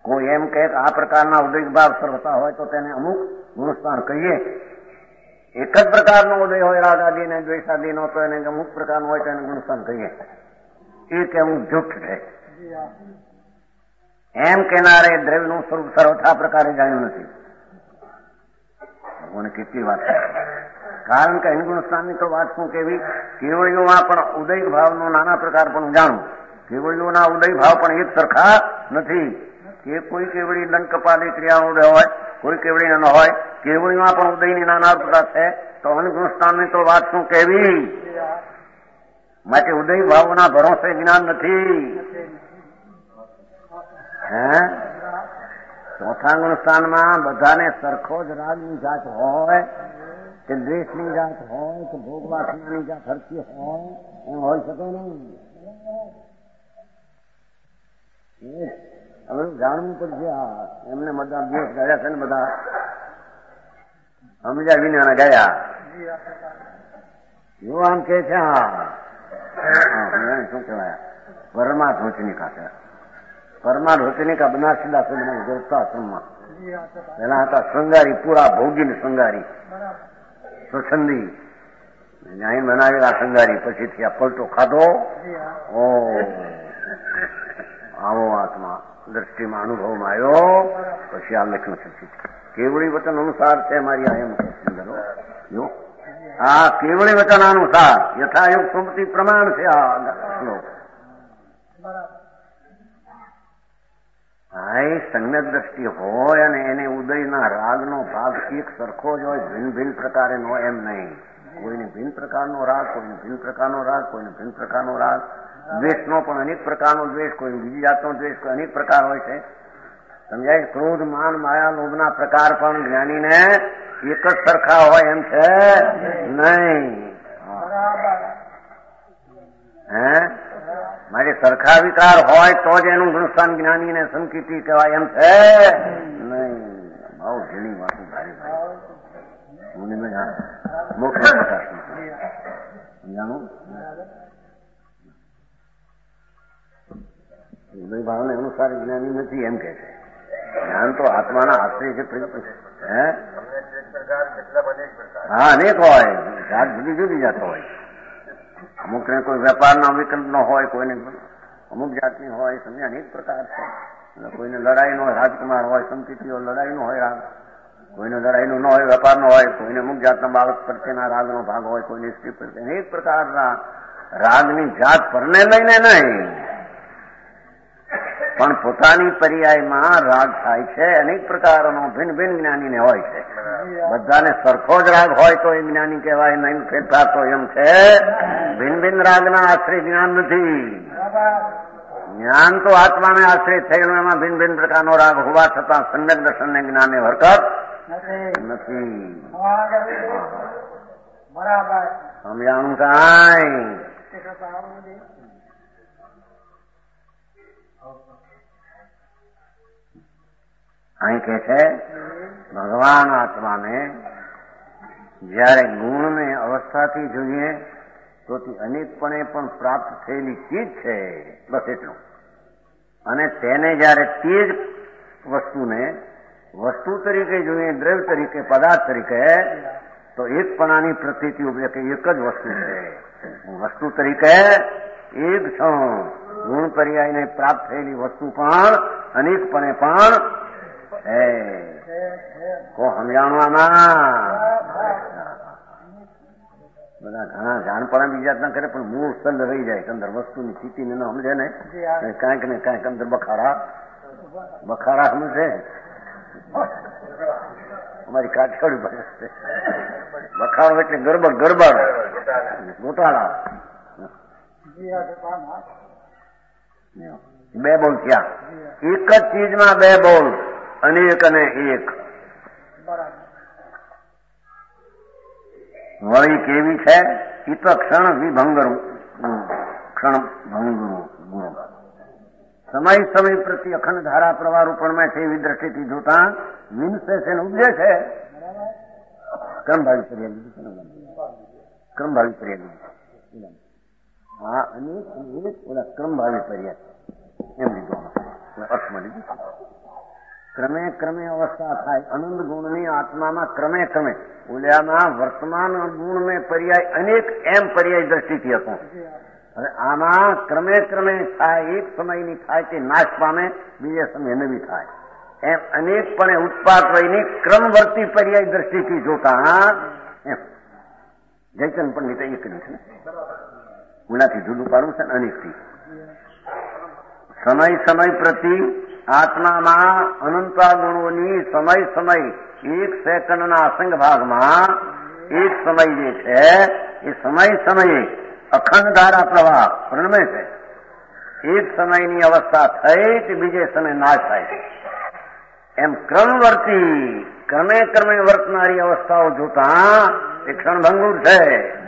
કોઈ એમ કહે કે આ પ્રકારના ઉદય ભાવ સર્વતા હોય તો તેને અમુક ગુણસ્થાન કહીએ. એક જ પ્રકારનો ઉદય હોય રાગ આદિ ને દ્વેષ આદિ નો તો એને અમુક પ્રકારનો હોય તો એને ગુણસ્થાન કહીએ. એ કેવું જૂઠ છે. એમ કેનારે દ્રવ્યનું સ્વરૂપ સર્વથા પ્રકારે જાણ્યું નથી. ભગવાને કેટલી વાત કારણ કે અનુગુણ સ્થાનની તો વાત શું કેવી, કેવળીઓમાં પણ ઉદય ભાવનો નાના પ્રકાર પણ જાણવું. કેવળીઓના ઉદય ભાવ પણ એક સરખા નથી. કે કોઈ કેવળી દંડ કપાલી ક્રિયાનો ઉદય હોય, કોઈ કેવળી ન હોય. કેવળીમાં પણ ઉદયની નાના પ્રકાર છે. તો અનુગુણ સ્થાનની તો વાત શું કેવી. માટે ઉદય ભાવના ભરોસે જ્ઞાન નથી. ચોથા ગુણ સ્થાનમાં બધાને સરખો જ રાગની જાત હોય કે દ્વેષની જાત હોય કે ભોગ વાસનાની જાત હરકી હોય એમ હોઈ શકે નહીં. હવે જાણવું પડશે. એમને બધા દિવસ ગયા છે ને બધા સમજ્યા વિના ગયા. જો આમ કે છે શું કહેવાય પરમાધોચની ખાતે પરમાધોચની કા બનારસી દાસ આશ્રમમાં પેલા હતા શૃંગારી, પૂરા ભોગીને શૃંગારી સ્વચ્છંદી અહીં બનાવેલા શૃંગારી. પછીથી આ પલટો ખાધો. ઓ આવો આત્મા દ્રષ્ટિમાં અનુભવમાં આવ્યો. પછી આ લખ્યું છે કેવળી વચન અનુસાર છે મારી આ એમ જો આ કેવળી વચન અનુસાર યથાયુગ સુમતિ પ્રમાણ છે આ શ્લોક. સમ્યક દ્રષ્ટિ હોય અને એને ઉદયના રાગનો ભાગ એક સરખો જ હોય, ભિન્ન ભિન્ન પ્રકારે નો એમ નહીં. કોઈને ભિન્ન પ્રકારનો રાગ, કોઈને ભિન્ન પ્રકારનો રાગ, કોઈને ભિન્ન પ્રકારનો રાગ. દ્વેષનો પણ અનેક પ્રકારનો દ્વેષ, કોઈ બીજી જાતનો દ્વેષ, કોઈ અનેક પ્રકાર હોય છે. સમજાય? ક્રોધ, માન, માયા, લોભના પ્રકાર પણ જ્ઞાનીને એક જ સરખા હોય એમ છે નહીં. માટે સરખા વિકાર હોય તો જ એનું ગુણસ્થાન જ્ઞાનીને સંકિતી કહેવાય એમ છે નહીં. બહુ ઝીણી વાતો ભારી ભાઈ મોક્ષ સમજાણું. ઉદય ભાવને અનુસાર જ્ઞાની નથી એમ કે છે. જ્ઞાન તો આત્માના આશ્રય છે. હા અનેક હોય, જાત જુદી જુદી જાતો હોય. અમુકને કોઈ વેપારના વિકલ્પ નો હોય, કોઈને અમુક જાતની હોય. સમજે અનેક પ્રકાર છે. કોઈને લડાઈનો હોય, રાજકુમાર હોય, સંકિતીઓ લડાઈનો હોય રાગ, કોઈને લડાઈનો ન હોય, વેપારનો હોય, કોઈને અમુક જાતના બાળક પ્રત્યેના રાગનો ભાગ હોય, કોઈને સ્ત્રી પ્રત્યે. અનેક પ્રકારના રાગની જાત પરને લઈને નહીં પણ પોતાની પર્યાયમાં રાગ થાય છે. અનેક પ્રકારનો ભિન્ન ભિન્ન જ્ઞાનીને હોય છે. બધાને સરખો જ રાગ હોય તો એ જ્ઞાની કહેવાય નહીં. ફેરફાર તો એમ છે ભિન્ન ભિન્ન રાગના આશ્રય જ્ઞાન નથી. જ્ઞાન તો આત્માને આશ્રય થયેલું, એમાં ભિન્ન ભિન્ન પ્રકારનો રાગ હોવા છતાં સમ્યક દર્શનને જ્ઞાનને હરકત નથી. સમજાણું કાંઈ? અહીં કે છે ભગવાન આત્માને જયારે ગુણને અવસ્થાથી જોઈએ તો તે અનેકપણે પણ પ્રાપ્ત થયેલી ચીજ છે, બસ એટલું. અને તેને જયારે તે જ વસ્તુને વસ્તુ તરીકે જોઈએ, દ્રવ્ય તરીકે, પદાર્થ તરીકે, તો એકપણાની પ્રતીતિ ઉપજે કે એક જ વસ્તુ છે. વસ્તુ તરીકે એક છો. ગુણ પર્યાયને પ્રાપ્ત થયેલી વસ્તુ પણ અનેકપણે પણ કો સમજાણવામાં બધા ઘણા જાણપણા બીજા ના કરે પણ મૂળ સલ રહી જાય. અંદર વસ્તુની સ્થિતિને ન સમજે ને કાંઈક ને કાંઈક અંદર બખારા સમજે. અમારી કાઠિયાવાડી ભાષા બખાડો એટલે ગરબડ ગોટાળા. બે બોલ થયા. એક જ ચીજમાં બે બોલ, અનેક અને એક. વળી કેવી છે? ઈ તો ક્ષણ વિભંગરું, ક્ષણ ભંગરું ગુણ. સમય સમય પ્રતિ અખંડ ધારા પ્રવાહ રૂપણમાં છે એવી દ્રષ્ટિથી જોતા વિનશે છે ને ઉપજે છે. ક્રમભાવી પર્યાય. હા, અનેક ઓલા ક્રમભાવી પર્યાય એમ લીધો. અર્થ મળી ગયું. ક્રમે ક્રમે અવસ્થા થાય. આનંદ ગુણની આત્મામાં ક્રમે ક્રમે ઓલિયામાં વર્તમાન ગુણને પર્યાય અનેક એમ પર્યાય દ્રષ્ટિથી હતું. હવે આમાં ક્રમે ક્રમે થાય, એક સમયની થાય તે નાશ પામે, બીજે સમય નવી થાય, એમ અનેકપણે ઉત્પાદ વયની ક્રમવર્તી પર્યાય દ્રષ્ટિથી જોતા એમ જયચંદ પંડિતે એ કર્યું છે. ઉનાથી જુદું પાડવું છે ને અનેકથી. સમય સમય પ્રતિ આત્મામાં અનંતા ગુણોની સમય સમય એક સેકન્ડના અસંગ ભાગમાં એક સમય જે છે એ સમય સમયે અખંડ ધારા પ્રવાહ પ્રણમે છે. એક સમયની અવસ્થા થઈ તે બીજે સમય નાશ થાય છે. એમ ક્રમવર્તી ક્રમે ક્રમે વર્તનારી અવસ્થાઓ જોતા એ ક્ષણભંગુર છે.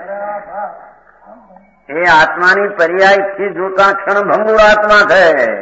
એ આત્માની પર્યાયથી જોતા ક્ષણભંગુર આત્મા છે.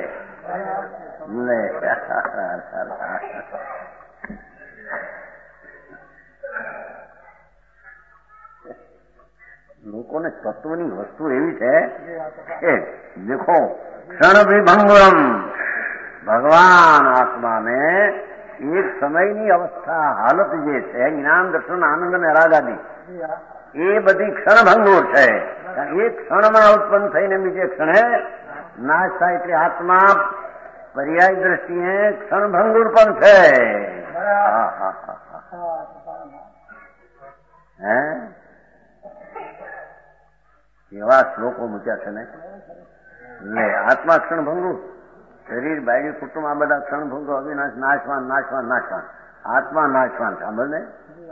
લોકોને તત્વની વસ્તુ એવી છે કે દેખો ક્ષણ વિભંગુરમ, ભગવાન આત્માને એક સમયની અવસ્થા હાલત જે છે જ્ઞાન દર્શન આનંદ અને રાગાદી એ બધી ક્ષણભંગુર છે. એક ક્ષણમાં ઉત્પન્ન થઈને બીજે ક્ષણે નાશ થાય એટલે આત્મા પર્યાય દ્રષ્ટિએ ક્ષણભંગુર પણ છે. હે એવા શ્લોકો મૂક્યા છે ને. આત્મા ક્ષણભંગુર, શરીર બાયડી કુટુંબ આ બધા ક્ષણભંગો અવિનાશ નાશવાન નાશવાન નાશવાન, આત્મા નાશવાન. સાંભળ ને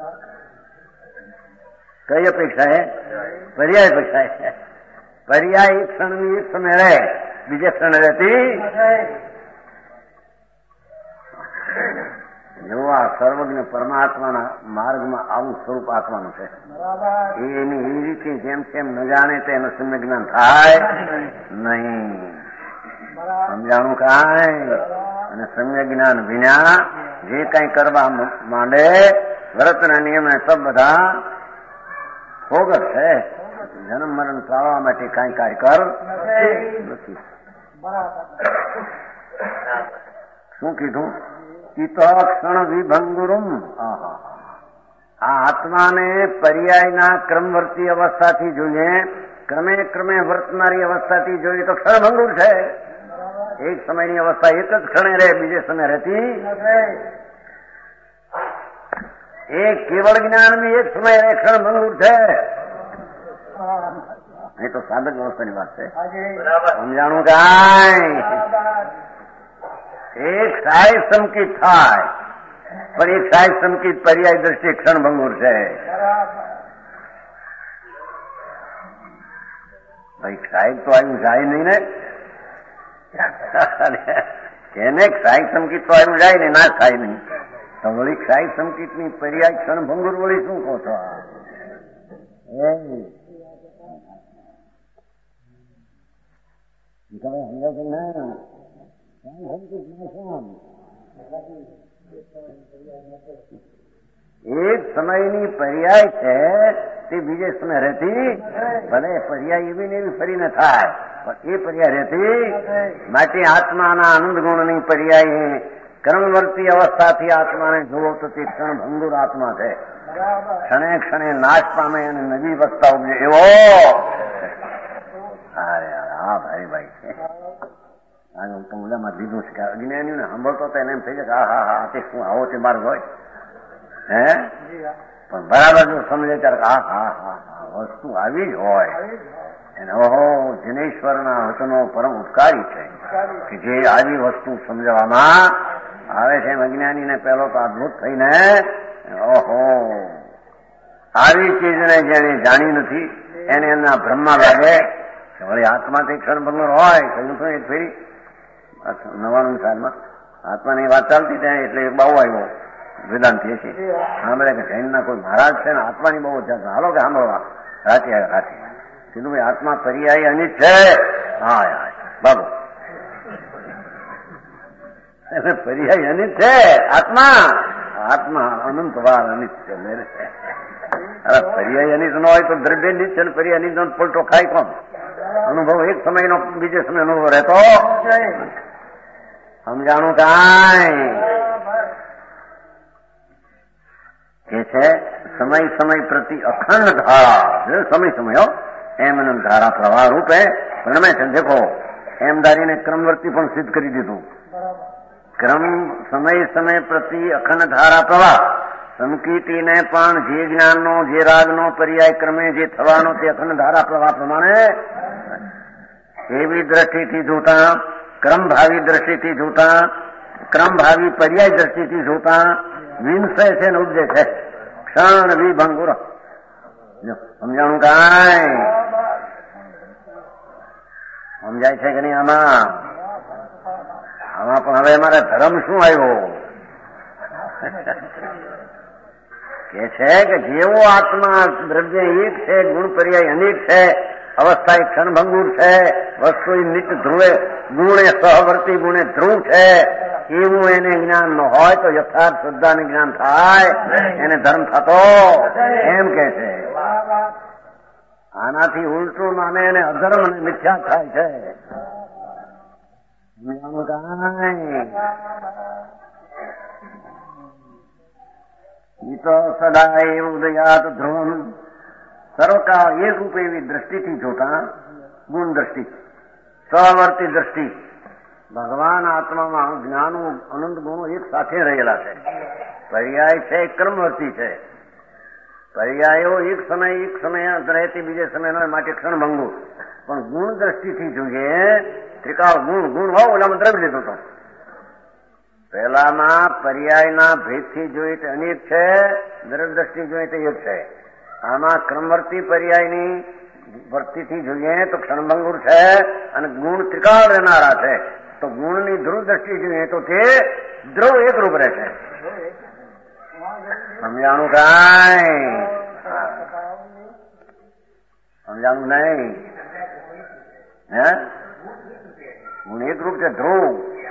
કઈ અપેક્ષા હે? પર્યાય અપેક્ષા હે. પર્યાય એક ક્ષણની એક સમય રહે, બીજે ક્ષણ રહેતી. જેવું આ સર્વજ્ઞ પરમાત્માના માર્ગમાં આવું સ્વરૂપ આત્માનું છે. એની એ રીતે જેમ તેમ ન જાણે તો એનું સમ્યક જ્ઞાન થાય નહીં. સમજાણું કાંઈ અને સમ્યક જ્ઞાન વિના જે કઈ કરવા માંડે વ્રતના નિયમ સબ બધા ફોગર છે. જન્મ મરણ ટાળવા માટે કઈ કાર્ય કર નથી. શું કીધું? ચિત્ત ક્ષણ વિભંગુરમ. આ આત્માને પર્યાયના ક્રમવર્તી અવસ્થાથી જોઈએ, ક્રમે ક્રમે વર્તનારી અવસ્થાથી જોઈએ તો ક્ષણભંગુર છે. એક સમયની અવસ્થા એક જ ક્ષણે રહે, બીજે સમય રહેતી. એક કેવળ જ્ઞાનની એક સમય રહે, ક્ષણભંગુર છે. એ તો સાધક અવસ્થાની વાત છે. સમજાણું કાંઈ? એક સાહેબ સંકિત થાય પણ એક સાહેબ સંકિત પર્યાય દ્રષ્ટિએ ક્ષણભંગુર છે. ભાઈ સાહેબ તો આવ્યું જાય નહીં ને. એને સાહેબ સંકિત તો આવ્યું જાય ને, ના થાય નહીં તો વળી સાહેબ સંકિતની પર્યાય ક્ષણભંગુર વળી શું કહો છો? એક સમયની પર્યાય છે તે બીજે સમય રહેતી. ભલે પર્યાય એવી ને એવી ફરીને થાય પણ એ પર્યાય રહેતી. માટે આત્માના આનંદ ગુણની પર્યાય ક્રમવર્તી અવસ્થાથી આત્માને જુઓ તો તે ક્ષણભંગુર આત્મા છે. ક્ષણે ક્ષણે નાશ પામે અને નવી વસ્તા ઉપજે એવો. હા ભાઈ ભાઈ છે. ઓલામાં લીધું છે કે અજ્ઞાનીઓને સાંભળતો તો એને એમ થઈ જાય હા હા તે શું આવો તે માર્ગ હોય હે. પણ બરાબર જો સમજે ત્યારે હા હા હા હા વસ્તુ આવી જ હોય. અને ઓહો જિનેશ્વરના વચનો પરમ ઉપકારી છે કે જે આવી વસ્તુ સમજવામાં આવે છે. અજ્ઞાનીને પહેલો તો અદભુત થઈને ઓહો આવી ચીજને જેને જાણી નથી એને એમના બ્રહ્મા લાગે કે વળી આત્મા તે ક્ષણભંગુર હોય. કહ્યું તો એક ફેરી 99 સાલમાં આત્માની વાત ચાલતી ત્યાં એટલે બહુ આવ્યો વેદાંતિ છે સાંભળે કે જૈનના કોઈ મહારાજ છે ને આત્માની બહુ જાત હાલો કે સાંભળવા રાતે સીધું ભાઈ આત્મા પર્યાય અનિત છે. હા બાબુ પર્યાય અનિત છે. આત્મા આત્મા અનંત વાર અનિત છે. અરે પર્યાય અનિત ન હોય તો દ્રવ્ય નિત છે ને પર્યાય અનિત નો પલટો ખાય કોણ? અનુભવ એક સમયનો બીજે સમય અનુભવ રહેતો. સમજાણું કાંઈ કે છે સમય સમય પ્રતિ અખંડ ધારા, સમય સમય એમ ધારા પ્રવાહ રૂપે પ્રણમે છે. દેખો એમ ધારીને ક્રમવર્તી પણ સિદ્ધ કરી દીધું. ક્રમ સમય સમય પ્રતિ અખંડ ધારા પ્રવાહ, સમકીટીને પણ જે જ્ઞાનનો જે રાગનો પર્યાય ક્રમે જે થવાનો તે અખંડ ધારા પ્રવાહ પ્રમાણે એવી દ્રષ્ટિથી જોતા, ક્રમભાવી દ્રષ્ટિથી જોતા, ક્રમભાવી પર્યાય દ્રષ્ટિથી જોતા વિંશય છે ને ઉપજે છે ક્ષણ વિભંગુર. સમજાણું કાંઈ? સમજાય છે કે નહીં? આમાં પણ હવે અમારે ધર્મ શું આવ્યો કે છે કે જેવો આત્મા દ્રવ્ય એક છે, ગુણ પર્યાય અનેક છે, અવસ્થા એ ક્ષણભંગુર છે, વસ્તુ નિત્ય ધ્રુવે ગુણે સહવર્તી ગુણે ધ્રુવ છે, એવું એને જ્ઞાન ન હોય તો યથાર્થ શ્રદ્ધાને જ્ઞાન થાય, એને ધર્મ થતો એમ કે છે. આનાથી ઉલટું માને એને અધર્મ અને મિથ્યા થાય છે. તો સદા એવું ઉદયાત ધ્રુવમ, સર્વકાળ એક રૂપે એવી દ્રષ્ટિથી જોતા ગુણ દ્રષ્ટિ, સહવર્તી દ્રષ્ટિ. ભગવાન આત્મામાં જ્ઞાનો અનંત ગુણો એક સાથે રહેલા છે. પર્યાય છે ક્રમવર્તી છે. પર્યાયો એક સમય રહેતી બીજે સમય માટે ક્ષણભંગુર. પણ ગુણ દ્રષ્ટિથી જોઈએ ત્રિકાળ ગુણ હોવ ઓલામાં દ્રવ્ય લીધો હતો. પહેલામાં પર્યાયના ભેદથી જોઈએ તો અનેક છે, દ્રવ્ય દ્રષ્ટિ જોઈએ તો એક છે. આમાં ક્રમવર્તી પર્યાયની વર્તીથી જોઈએ તો ક્ષણભંગુર છે અને ગુણ ત્રિકાળ રહેનારા છે. તો ગુણની ધ્રુવ દ્રષ્ટિ જોઈએ તો તે ધ્રુવ એક રૂપ રહેશે. સમજાણું કાંઈ? સમજાણું નહીં? હે ગુણ એક રૂપ છે ધ્રુવ.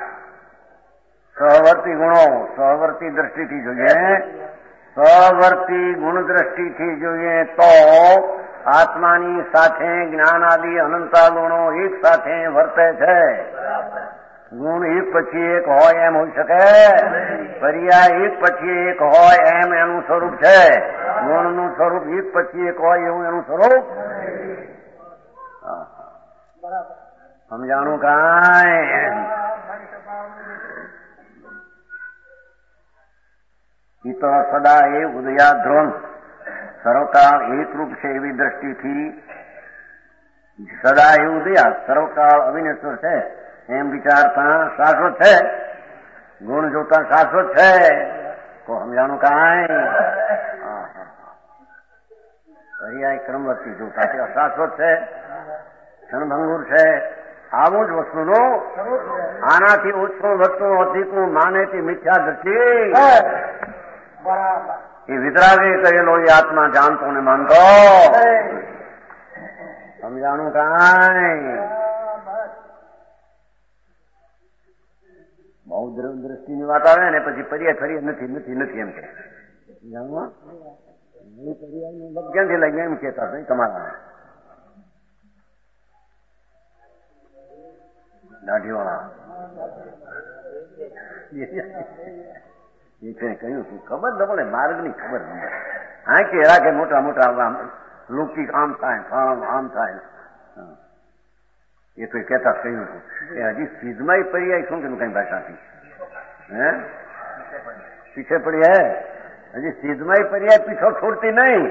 સહવર્તી ગુણો સહવર્તી દ્રષ્ટિથી જોઈએ, સહવર્તી ગુણ દ્રષ્ટિથી જોઈએ તો આત્માની સાથે જ્ઞાન આદિ અનંતા ગુણો એક સાથે વર્તે છે. ગુણ એક પછી એક હોય એમ હોઈ શકે? પર્યાય એક પછી એક હોય એમ એનું સ્વરૂપ છે. ગુણનું સ્વરૂપ એક પછી એક હોય એવું એનું સ્વરૂપ. સમજાણું કાંઈ? તો સદા એ ઉદયા ધ્રુવમ, સર્વકાળ એકરૂપ છે એવી દ્રષ્ટિથી સદા એ ઉદયા સર્વકાળ અવિનશ્વર છે એમ વિચારતા શાશ્વત છે. ગુણ જોતા શાશ્વત છે. તો સમજાણું કાંઈ? પર્યાય ક્રમવર્તી જોતા તે અશાશ્વત છે, ક્ષણભંગુર છે. આવું જ વસ્તુનું આનાથી ઓછું વધતું અધિકું માને તે મિથ્યા દ્રષ્ટિ એ વિતરાગે કહેલો એ આત્મા જાણતો ને માનતો. સમજાણું કાંઈ? બહુ દ્રષ્ટિની વાત આવે ને પછી પર્યાય ફરી નથી એમ કે ક્યાંથી લઈને એમ કેતા નહીં તમારા દાઢીવાળા કહ્યું શું ખબર ન પડે, માર્ગની ખબર ન પડે. હા કે રાખે મોટા મોટા લૌકિક આમ થાય આમ થાય એ તો કહેતા કહ્યું હતું કે હજી સીધમાં પર્યાય શું કે કઈ ભાષાથી હે પીછે પડી હે હજી સીધમાં પર્યાય પીછો છોડતી નહીં.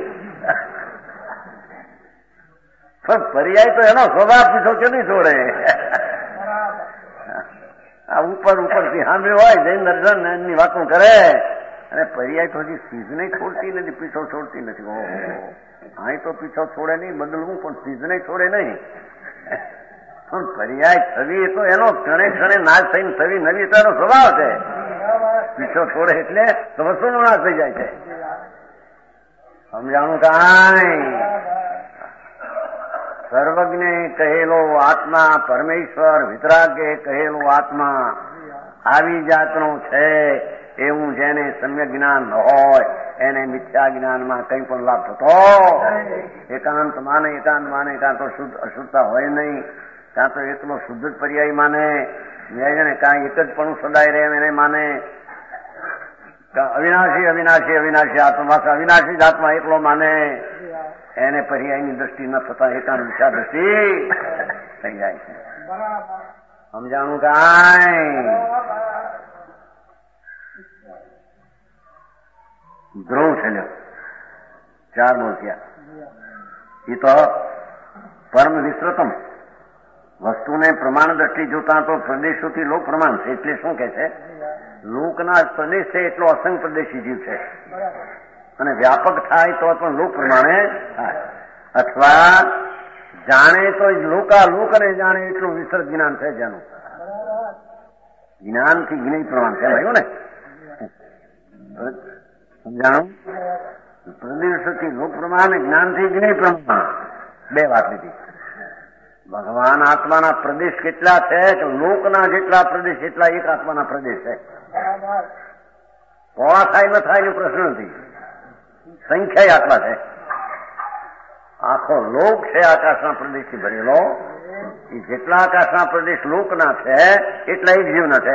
પણ પર્યાય તો એનો સ્વભાવ પીછો કે નહીં છોડે. આ ઉપરથી સાંભળ્યું હોય જૈન દર્શન એમની વાતો કરે અને પર્યાય તો હજી સીઝને છોડતી નથી, પીછો છોડતી નથી. ઓહો અહીં તો પીછો છોડે નહીં, બદલવું પણ સીઝને છોડે નહીં. પણ પર્યાય થવી તો એનો ક્ષણે ક્ષણે નાશ થઈને થવી નવી તો એનો સ્વભાવ છે. પીછો છોડે એટલે વસ્તુનો નાશ થઈ જાય છે. સમજાણું કાંઈ? સર્વજ્ઞે કહેલો આત્મા પરમેશ્વર, વિતરાગે કહેલો આત્મા આવી જાતનો છે એવું જેને સમ્યક જ્ઞાન ન હોય એને મિથ્યા જ્ઞાનમાં કંઈ પણ લાભ થતો એકાંત માને એકાંત તો શુદ્ધ અશુદ્ધતા હોય નહીં. કાં તો એકલો શુદ્ધ જ પર્યાય માને, કાં એક જ પણ સદાય રહે એને માને, અવિનાશી અવિનાશી અવિનાશી આત્મા અવિનાશી જ આત્મા એકલો માને, એને પર્યાયની દ્રષ્ટિ ન થતા એકાંત મિથ્યા દ્રષ્ટિ થઈ જાય છે. સમજાણું કાંઈ? ધ્રુવ છે લ્યો, 4 બોલ થયા. એ તો પરમ વિસ્તૃતમ વસ્તુને પ્રમાણ દ્રષ્ટિ જોતા તો પ્રદેશોથી લોક પ્રમાણ છે. એટલે શું કે છે? લોકના પ્રદેશ છે એટલો અસંગ પ્રદેશી જીવ છે, અને વ્યાપક થાય તો પણ લોક પ્રમાણે થાય, અથવા જાણે તો લોકને જાણે એટલું વિસ્તૃત જ્ઞાન છે, જેનું જ્ઞાનથી જ્ઞેય પ્રમાણ છે. આવ્યું ને? સમજાણું? પ્રદેશોથી લોક પ્રમાણ, જ્ઞાનથી જ્ઞેય પ્રમાણ, 2 વાત લીધી. ભગવાન આત્માના પ્રદેશ કેટલા છે? કે લોકના જેટલા પ્રદેશ એટલા એક આત્માના પ્રદેશ છે. પોળા થાય ન થાય એનો પ્રશ્ન નથી, સંખ્યા આટલા છે. આખો લોક છે આકાશના પ્રદેશથી ભરેલો, એ જેટલા આકાશના પ્રદેશ લોકના છે એટલા એક જીવના છે.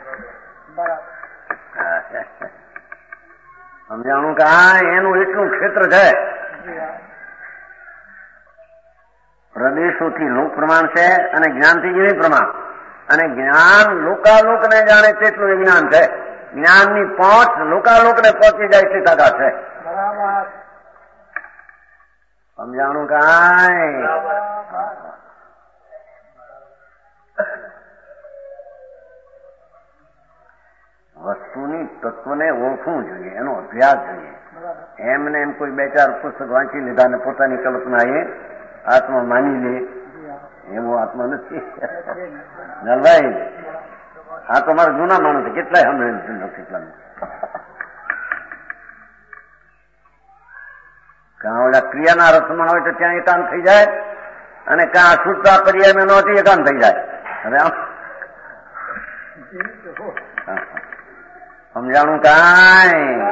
સમજાણું કે એનું એટલું ક્ષેત્ર છે. પ્રદેશોથી લોક પ્રમાણ છે અને જ્ઞાનથી જ્ઞેય પ્રમાણ, અને જ્ઞાન લોકાલોકને જાણે તેટલું જ્ઞાન છે. જ્ઞાનની પહોંચ લોકાલોકને પહોંચી જાય એટલી તાકાત છે. સમજાણું કાંઈ? વસ્તુની તત્વને ઓળખવું જોઈએ, એનો અભ્યાસ જોઈએ. એમને એમ કોઈ 2-4 પુસ્તક વાંચી લીધા ને પોતાની કલ્પના એ આત્મા માની લે, એવો આત્મા નથી. નલભાઈ, આ તો મારા જૂના માણસ છે, કેટલાય સમજે કેટલા કાં ઓલા ક્રિયાના રસમાં હોય તો ત્યાં એકાંત થઈ જાય, અને કાં છૂટતા પર્યાયમાં નહોતી એકાંત થઈ જાય. હવે આમ સમજાણું કાંઈ?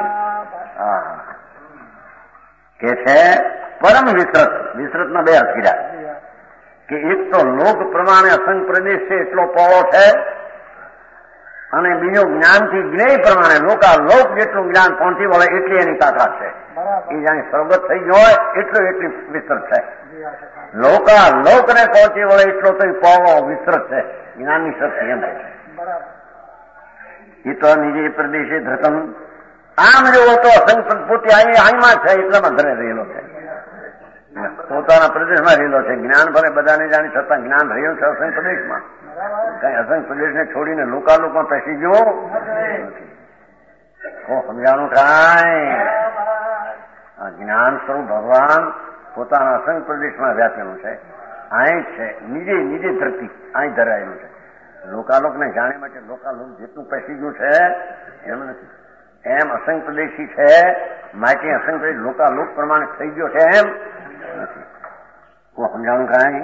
કે છે પરમ વિસ્તૃતના 2 અર્થ કર્યા. કે એક તો લોક પ્રમાણે અસંગ પ્રદેશ છે એટલો પહોળો છે, અને બીજો જ્ઞાનથી જ્ઞેય પ્રમાણે લોકાલોક જેટલું જ્ઞાન પહોંચી વળે એટલી એની તાકાત છે. એ જાણે સર્વત થઈ ગયો હોય એટલી વિસ્તૃત છે. લોકાલોકને પહોંચી વળે એટલો તો પહોળો વિસ્તૃત છે જ્ઞાનની શક્તિ. એમ છે એ તો નિજે પ્રદેશે ધ્રતમ. આમ જેવો તો અસંગ પોતે અહીંમાં છે એટલામાં ધરે રહેલો છે, પોતાના પ્રદેશમાં રહેલો છે. જ્ઞાન ભલે બધાને જાણી છતાં જ્ઞાન રહ્યું છે અસંગ પ્રદેશમાં. કઈ અસંગ પ્રદેશને છોડીને લોકાલોકમાં પેસી ગયો નથી. સમજાણું કાંઈ? આ જ્ઞાન સ્વરૂપ ભગવાન પોતાના અસંગ પ્રદેશમાં વ્યાપેલું છે. અહીં છે નીજે ધરતી, અહીં ધરાયેલું છે. લોકાલોકને જાણે માટે લોકાલોક જેટલું પેસી ગયું છે એમ નથી. એમ અસંગ પ્રદેશી છે માટે અસંગ પ્રદેશ લોકાલોક પ્રમાણે થઈ ગયો છે એમ નથી. સમજાણું કાંઈ?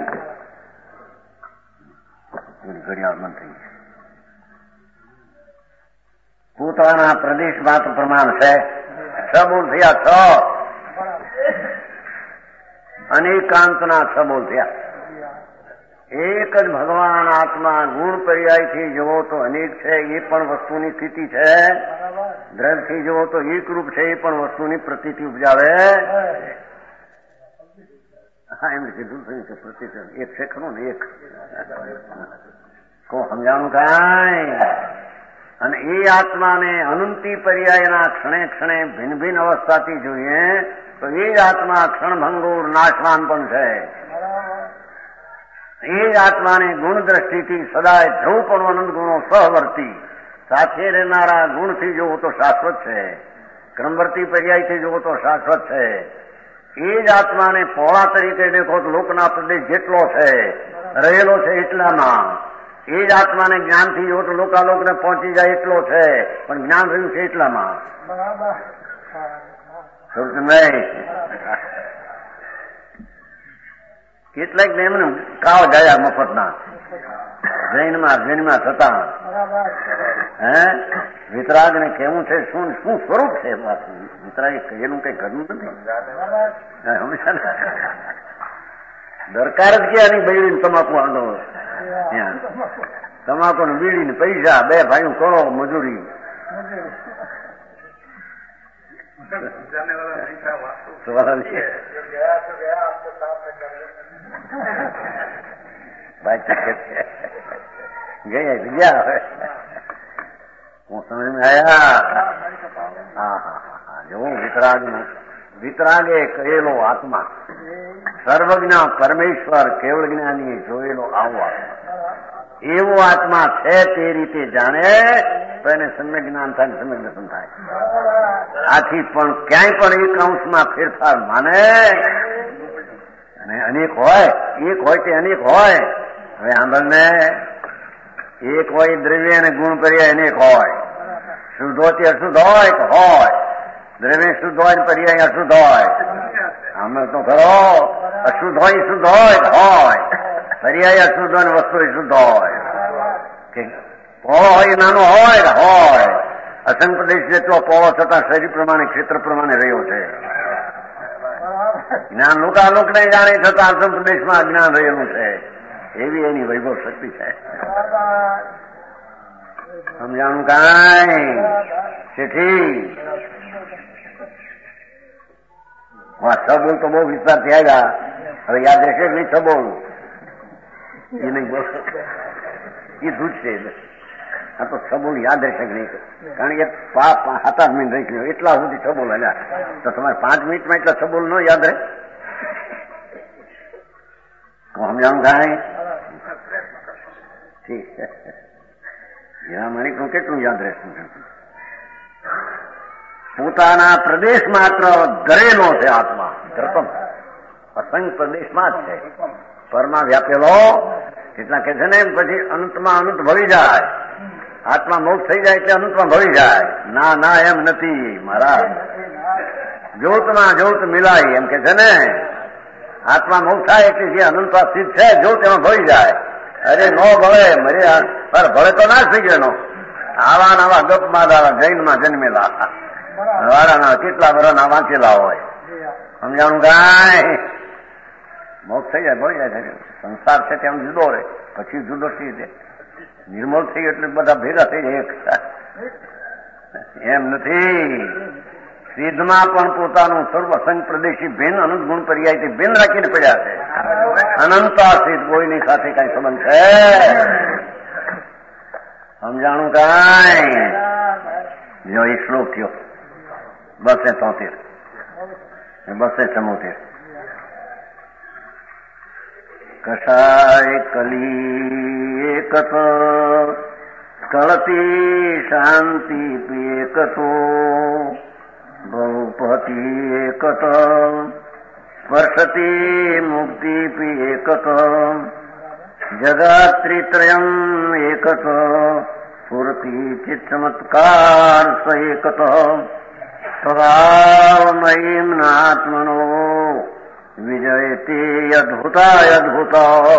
ઘડિયાળ બંધ થઈ ગઈ. પોતાના પ્રદેશ માત્ર પ્રમાણ છે. 6 બોલ થયા. 6 અનેકાંતના 6 બોલ થયા. એક જ ભગવાન આત્મા ગુણ પર્યાયથી જુઓ તો અનેક છે, એ પણ વસ્તુની સ્થિતિ છે. દ્રવ્યથી જુઓ તો એકરૂપ છે, એ પણ વસ્તુની પ્રતીતિ ઉપજાવે. હા, એમ કીધું થયું કે પ્રતીતિ એક છે ખરું ને, એક સમજાણું કાંઈ? અને એ આત્માને અનંતી પર્યાયના ક્ષણે ક્ષણે ભિન્ન ભિન્ન અવસ્થાથી જોઈએ તો એ જ આત્મા ક્ષણભંગુર નાશવાન પણ છે. એ જ આત્માને ગુણ દ્રષ્ટિથી સદાય ધ્રુવપણો અનંત ગુણો સહવર્તી સાથે રહેનારા ગુણથી જોવો તો શાશ્વત છે, ક્રમવર્તી પર્યાયથી જોવો તો શાશ્વત છે. એ જ આત્માને પહોળા તરીકે દેખો તો લોકના પ્રદેશ જેટલો છે રહેલો છે એટલામાં. એ જ આત્માને જ્ઞાનથી જોવો તો લોકાલોકને પહોંચી જાય એટલો છે, પણ જ્ઞાન રહ્યું છે એટલામાં. કેટલાક ને એમને કાવ ગયા મફતના જૈનમાં થતા. વિતરાગ ને કેવું છે શું સ્વરૂપ છે વિતરાગ એનું કઈ ઘરનું નથી. દરકાર જ ક્યાં બૈડીને તમાકુ આંધો તમાકુ ને બીડીને પૈસા, બે ભાઈઓ કરો મજૂરી. ગયા હવે હું સમજ આયા. હા હા હા, જોવું વિતરાગે કહેલો આત્મા, સર્વજ્ઞ પરમેશ્વર કેવળ જ્ઞાની જોયેલો આવો આત્મા. એવો આત્મા છે તે રીતે જાણે તો એને સમ્યક જ્ઞાન થાય, સમ્યક દર્શન થાય. આથી પણ ક્યાંય પણ એક અંશમાં ફેરફાર માને અને અનેક હોય, એક હોય તે અનેક હોય. હવે આંબળને એક હોય દ્રવ્ય અને ગુણ પર્યાય અનેક હોય, શુદ્ધ હોય તે અશુદ્ધ હોય તો હોય, દ્રવ્ય શુદ્ધ હોય પર્યાય અશુદ્ધ હોય. આમે તો ખરો અશુદ્ધ હોય શુદ્ધ હોય હોય, પર્યાય અશુદ્ધ હોય વસ્તુ શુદ્ધ હોય. પહોળો હોય નાનો હોય હોય, અસંગ પ્રદેશ જેટલો પહોળો છતાં શરીર પ્રમાણે ક્ષેત્ર પ્રમાણે રહ્યો છે. જ્ઞાન લોકાલોક ને જાણે છતાં અસંગ પ્રદેશમાં અજ્ઞાન રહેલું છે. એવી એની વૈભવ શક્તિ છે. સમજાણું કાંઈ શેઠી? છબોલ તો બહુ વિસ્તારથી આવ્યા. હવે યાદ રહેશે કે નહીં છબોલ? એ નહીં બોલ, એ દૂધ છે. આ તો છબોલ યાદ રહેશે કે નહીં? કારણ કે 7-8 મિનિટ રહી ગયો એટલા સુધી છબોલ હલ્યા. તો તમારે 5 મિનિટમાં એટલા છબોલ ન યાદ રહે? સમજાણું કાંઈ? ઠીક છે. હીરા માણિકનું કેટલું યાદ રહેશે? પોતાના પ્રદેશ માત્ર ધરેલો છે આત્મા, ધરતમ અસંગ પ્રદેશમાં જ છે. પરમાં વ્યાપેલો કેટલા કે છે ને પછી અનંતમાં અનંત ભળી જાય. આત્મા મોક્ષ થઈ જાય એટલે અનંતમાં ભળી જાય. ના ના એમ નથી મહારાજ. જ્યોતમાં જ્યોત મિલાય એમ કે છે ને. આત્મા મોક્ષ થાય એટલે જે અનંતમાં સ્થિત છે જ્યોત એમાં ભળી જાય. અરે નો ભળે મરે ભળે તો ના થઈ ગયો. આવા નવા ગપમાં દાવા જૈનમાં જન્મેલા વાળાના કેટલા વર્ષના વાંચેલા હોય. સમજાણું કાંઈ? મોક્ષ થઈ જાય ભળી જાય. સંસાર છે તેમ જુદો રહે, પછી જુદો થઈ જાય. નિર્મળ થઈ ગયો એટલે બધા ભેગા થઈ જાય. એમ નથી. સિદ્ધમાં પણ પોતાનું સર્વ સંગ પ્રદેશી ભિન્ન અનંત ગુણ પર્યાયથી ભિન્ન રાખીને પડ્યા છે. અનંતા સિદ્ધ કોઈની સાથે કઈ સંબંધ છે? સમજાણું કાંઈ? જો એક શ્લોક થયો 273 274. કશાય કલી એકત કળતી શાંતિ એકતો બહુપતિ એકત સ્પર્શતી મુક્તિ એકત જગત્રિત્રયમ એકત સ્ફુરતિ ચિત્તમત્કાર સ એકત સ્વભાવમયીમ નાત્મનો વિજયતે અદ્ભુતાય અદ્ભુત.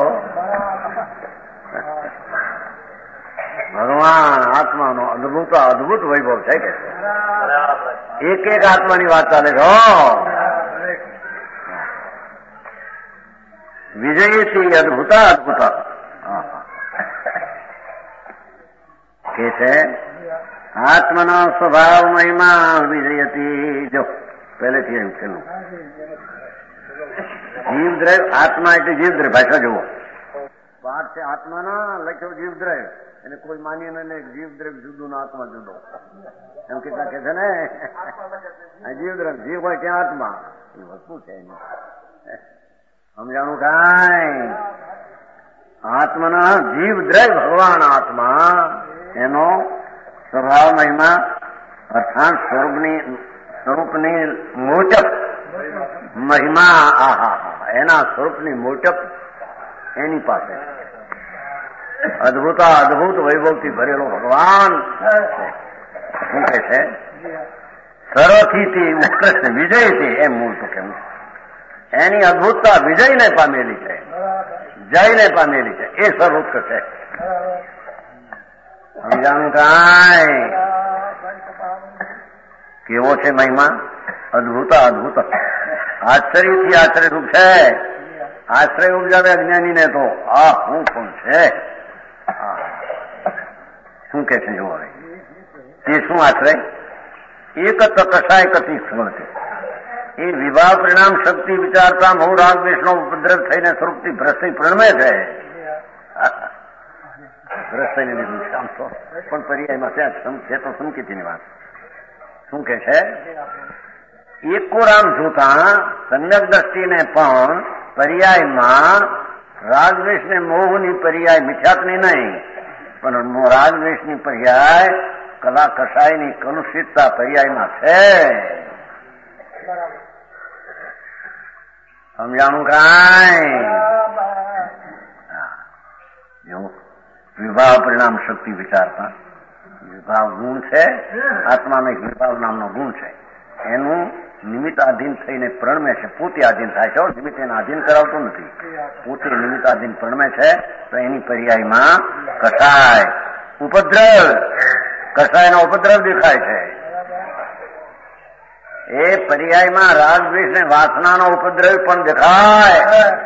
ભગવાન આત્માનો અદ્ભુત અદ્ભુત વૈભવ છે કે એક એક આત્માની વાત ચાલે છે. વિજયથી અદ્ભુત અદ્ભુત કે છે. આત્મનો સ્વભાવ મહિમા વિજયતી. જો પહેલેથી એમ છેલ્લું જીવદ્રવ્ય આત્મા એટલે જીવદ્રવ્ય. ભાષા જુઓ, પાઠ છે આત્માના, લખ્યો જીવદ્રવ્ય. એને કોઈ માની ને જીવદ્રવ્ય જુદું ના આત્મા જુદો એમ કેટલા કે છે ને. જીવદ્રવ્ય જીવ હોય ત્યાં આત્મા એ વસ્તુ છે એની. સમજાણું કાંઈ? આત્માના જીવદ્રવ્ય ભગવાન આત્મા એનો સ્વભાવ મહિમા અર્થાત સ્વરૂપની મોટપ મહિમા. આહા, એના સ્વરૂપની મોટપ એની પાસે અદભુત અદભુત વૈભવથી ભરેલો ભગવાન શું કે છે? સર્વથી ઉત્કૃષ્ટ વિજયથી એમ મૂળ તો કેમ એની અદભુતતા વિજયને પામેલી છે, જયને પામેલી છે. એ સર્વોત્કૃષ્ટ છે. સમજાણું કાંઈ? કેવો છે મહિમા? અદભુત અદભુત આશ્ચર્યથી આશ્ચર્યરૂપ છે. આશ્રય ઉપજાવે અજ્ઞાનીને તો આ હું કોણ છે, શું કે છે જો હવે તે શું આશ્રય? એક કસાય કતિ સ્મૃતિ એ વિવાહ પરિણામ શક્તિ વિચારતા મહુ રાગ વિષ્ણુ ઉપદ્રવ થઈને સ્વરૂપથી ભ્રષ્ટ પ્રણમે છે. ભ્રષ્ટ થઈને લીધું શામશો પણ પર્યાયમાં ત્યાં છે તો સંકેતીની વાત શું કે છે? એકો રામ જોતા સમ્યક દ્રષ્ટિને પણ પર્યાયમાં રાગદ્વેષ ને મોહની પર્યાય મિથ્યાત્વની નહીં પણ રાગદ્વેષની પર્યાય કલા કસાયની કલુષિતતા પર્યાયમાં છે. સમજાણું કાંઈ? વિભાવ પરિણામ શક્તિ વિચારતા વિભાવ ગુણ છે, આત્માનો એક વિભાવ નામનો ગુણ છે, એનું નિમિત્ત આધીન થઈને પ્રણમે છે, પોતે આધીન થાય છે, નિમિત્ત એને આધીન કરાવતો નથી, પોતે નિમિત્ત આધીન પ્રણમે છે. તો એની પર્યાયમાં કસાય ઉપદ્રવ, કસાયનો ઉપદ્રવ દેખાય છે. એ પર્યાયમાં રાગ દ્વેષ ને વાસનાનો ઉપદ્રવ પણ દેખાય.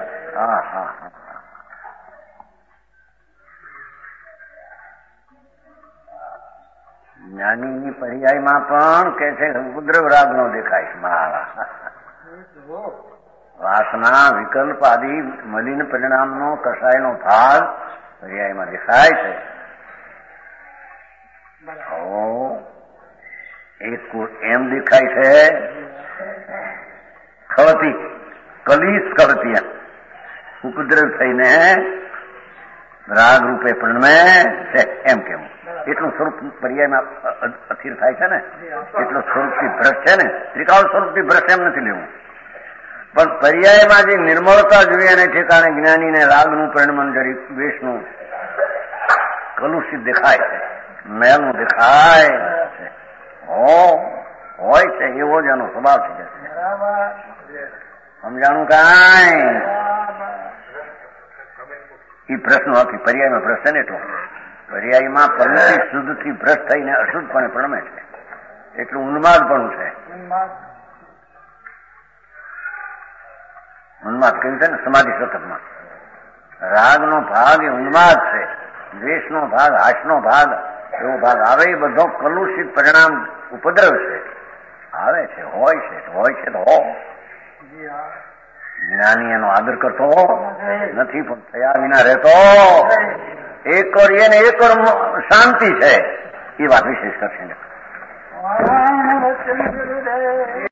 જ્ઞાનીની પર્યાયમાં પણ કે છે ઉપદ્રવ રાગનો દેખાય છે. વાસના વિકલ્પ આદિ મલિન પરિણામનો કસાયનો ભાગ પર્યાયમાં દેખાય છે. એક એમ દેખાય છે ખળતી કલીસ કળતી ઉપદ્રવ થઈને રાગ રૂપે પ્રણમે છે એમ કેવું. એટલું સ્વરૂપ પર્યાયમાં અસ્થિર થાય છે ને, એટલું સ્વરૂપથી ભ્રષ્ટ છે ને. ત્રિકાળ સ્વરૂપથી ભ્રષ્ટ એમ નથી લેવું, પણ પર્યાયમાં જે નિર્મળતા જોઈએ એને ઠેકાણે જ્ઞાનીને રાગનું પરિણમન જરી દ્વેષનું કલુષિત દેખાય છે, મેલનું દેખાય છે. હોય છે એવો જ એનો સ્વભાવ છે. સમજાણું કાંઈ? એ પ્રશ્ન નથી. પર્યાયમાં ભ્રષ્ટ છે ને એટલો પર્યાયમાં પરમથી શુદ્ધથી ભ્રષ્ટ થઈને અશુદ્ધપણે પ્રણમે છે, એટલું ઉન્માદપણું છે. ઉન્માદ કહ્યું છે ને સમાધિ શતકમાં. રાગનો ભાગ એ ઉન્માદ છે, દ્વેષનો ભાગ હાસનો ભાગ એવો ભાગ આવે એ બધો કલુષિત પરિણામ ઉપદ્રવ છે, આવે છે, હોય છે તો જ્ઞાની એનો આદર કરતો નથી, પણ થયા વિના રહેતો એક ઓર એને એક ઓર શાંતિ છે એ વાત વિશેષ કરશે.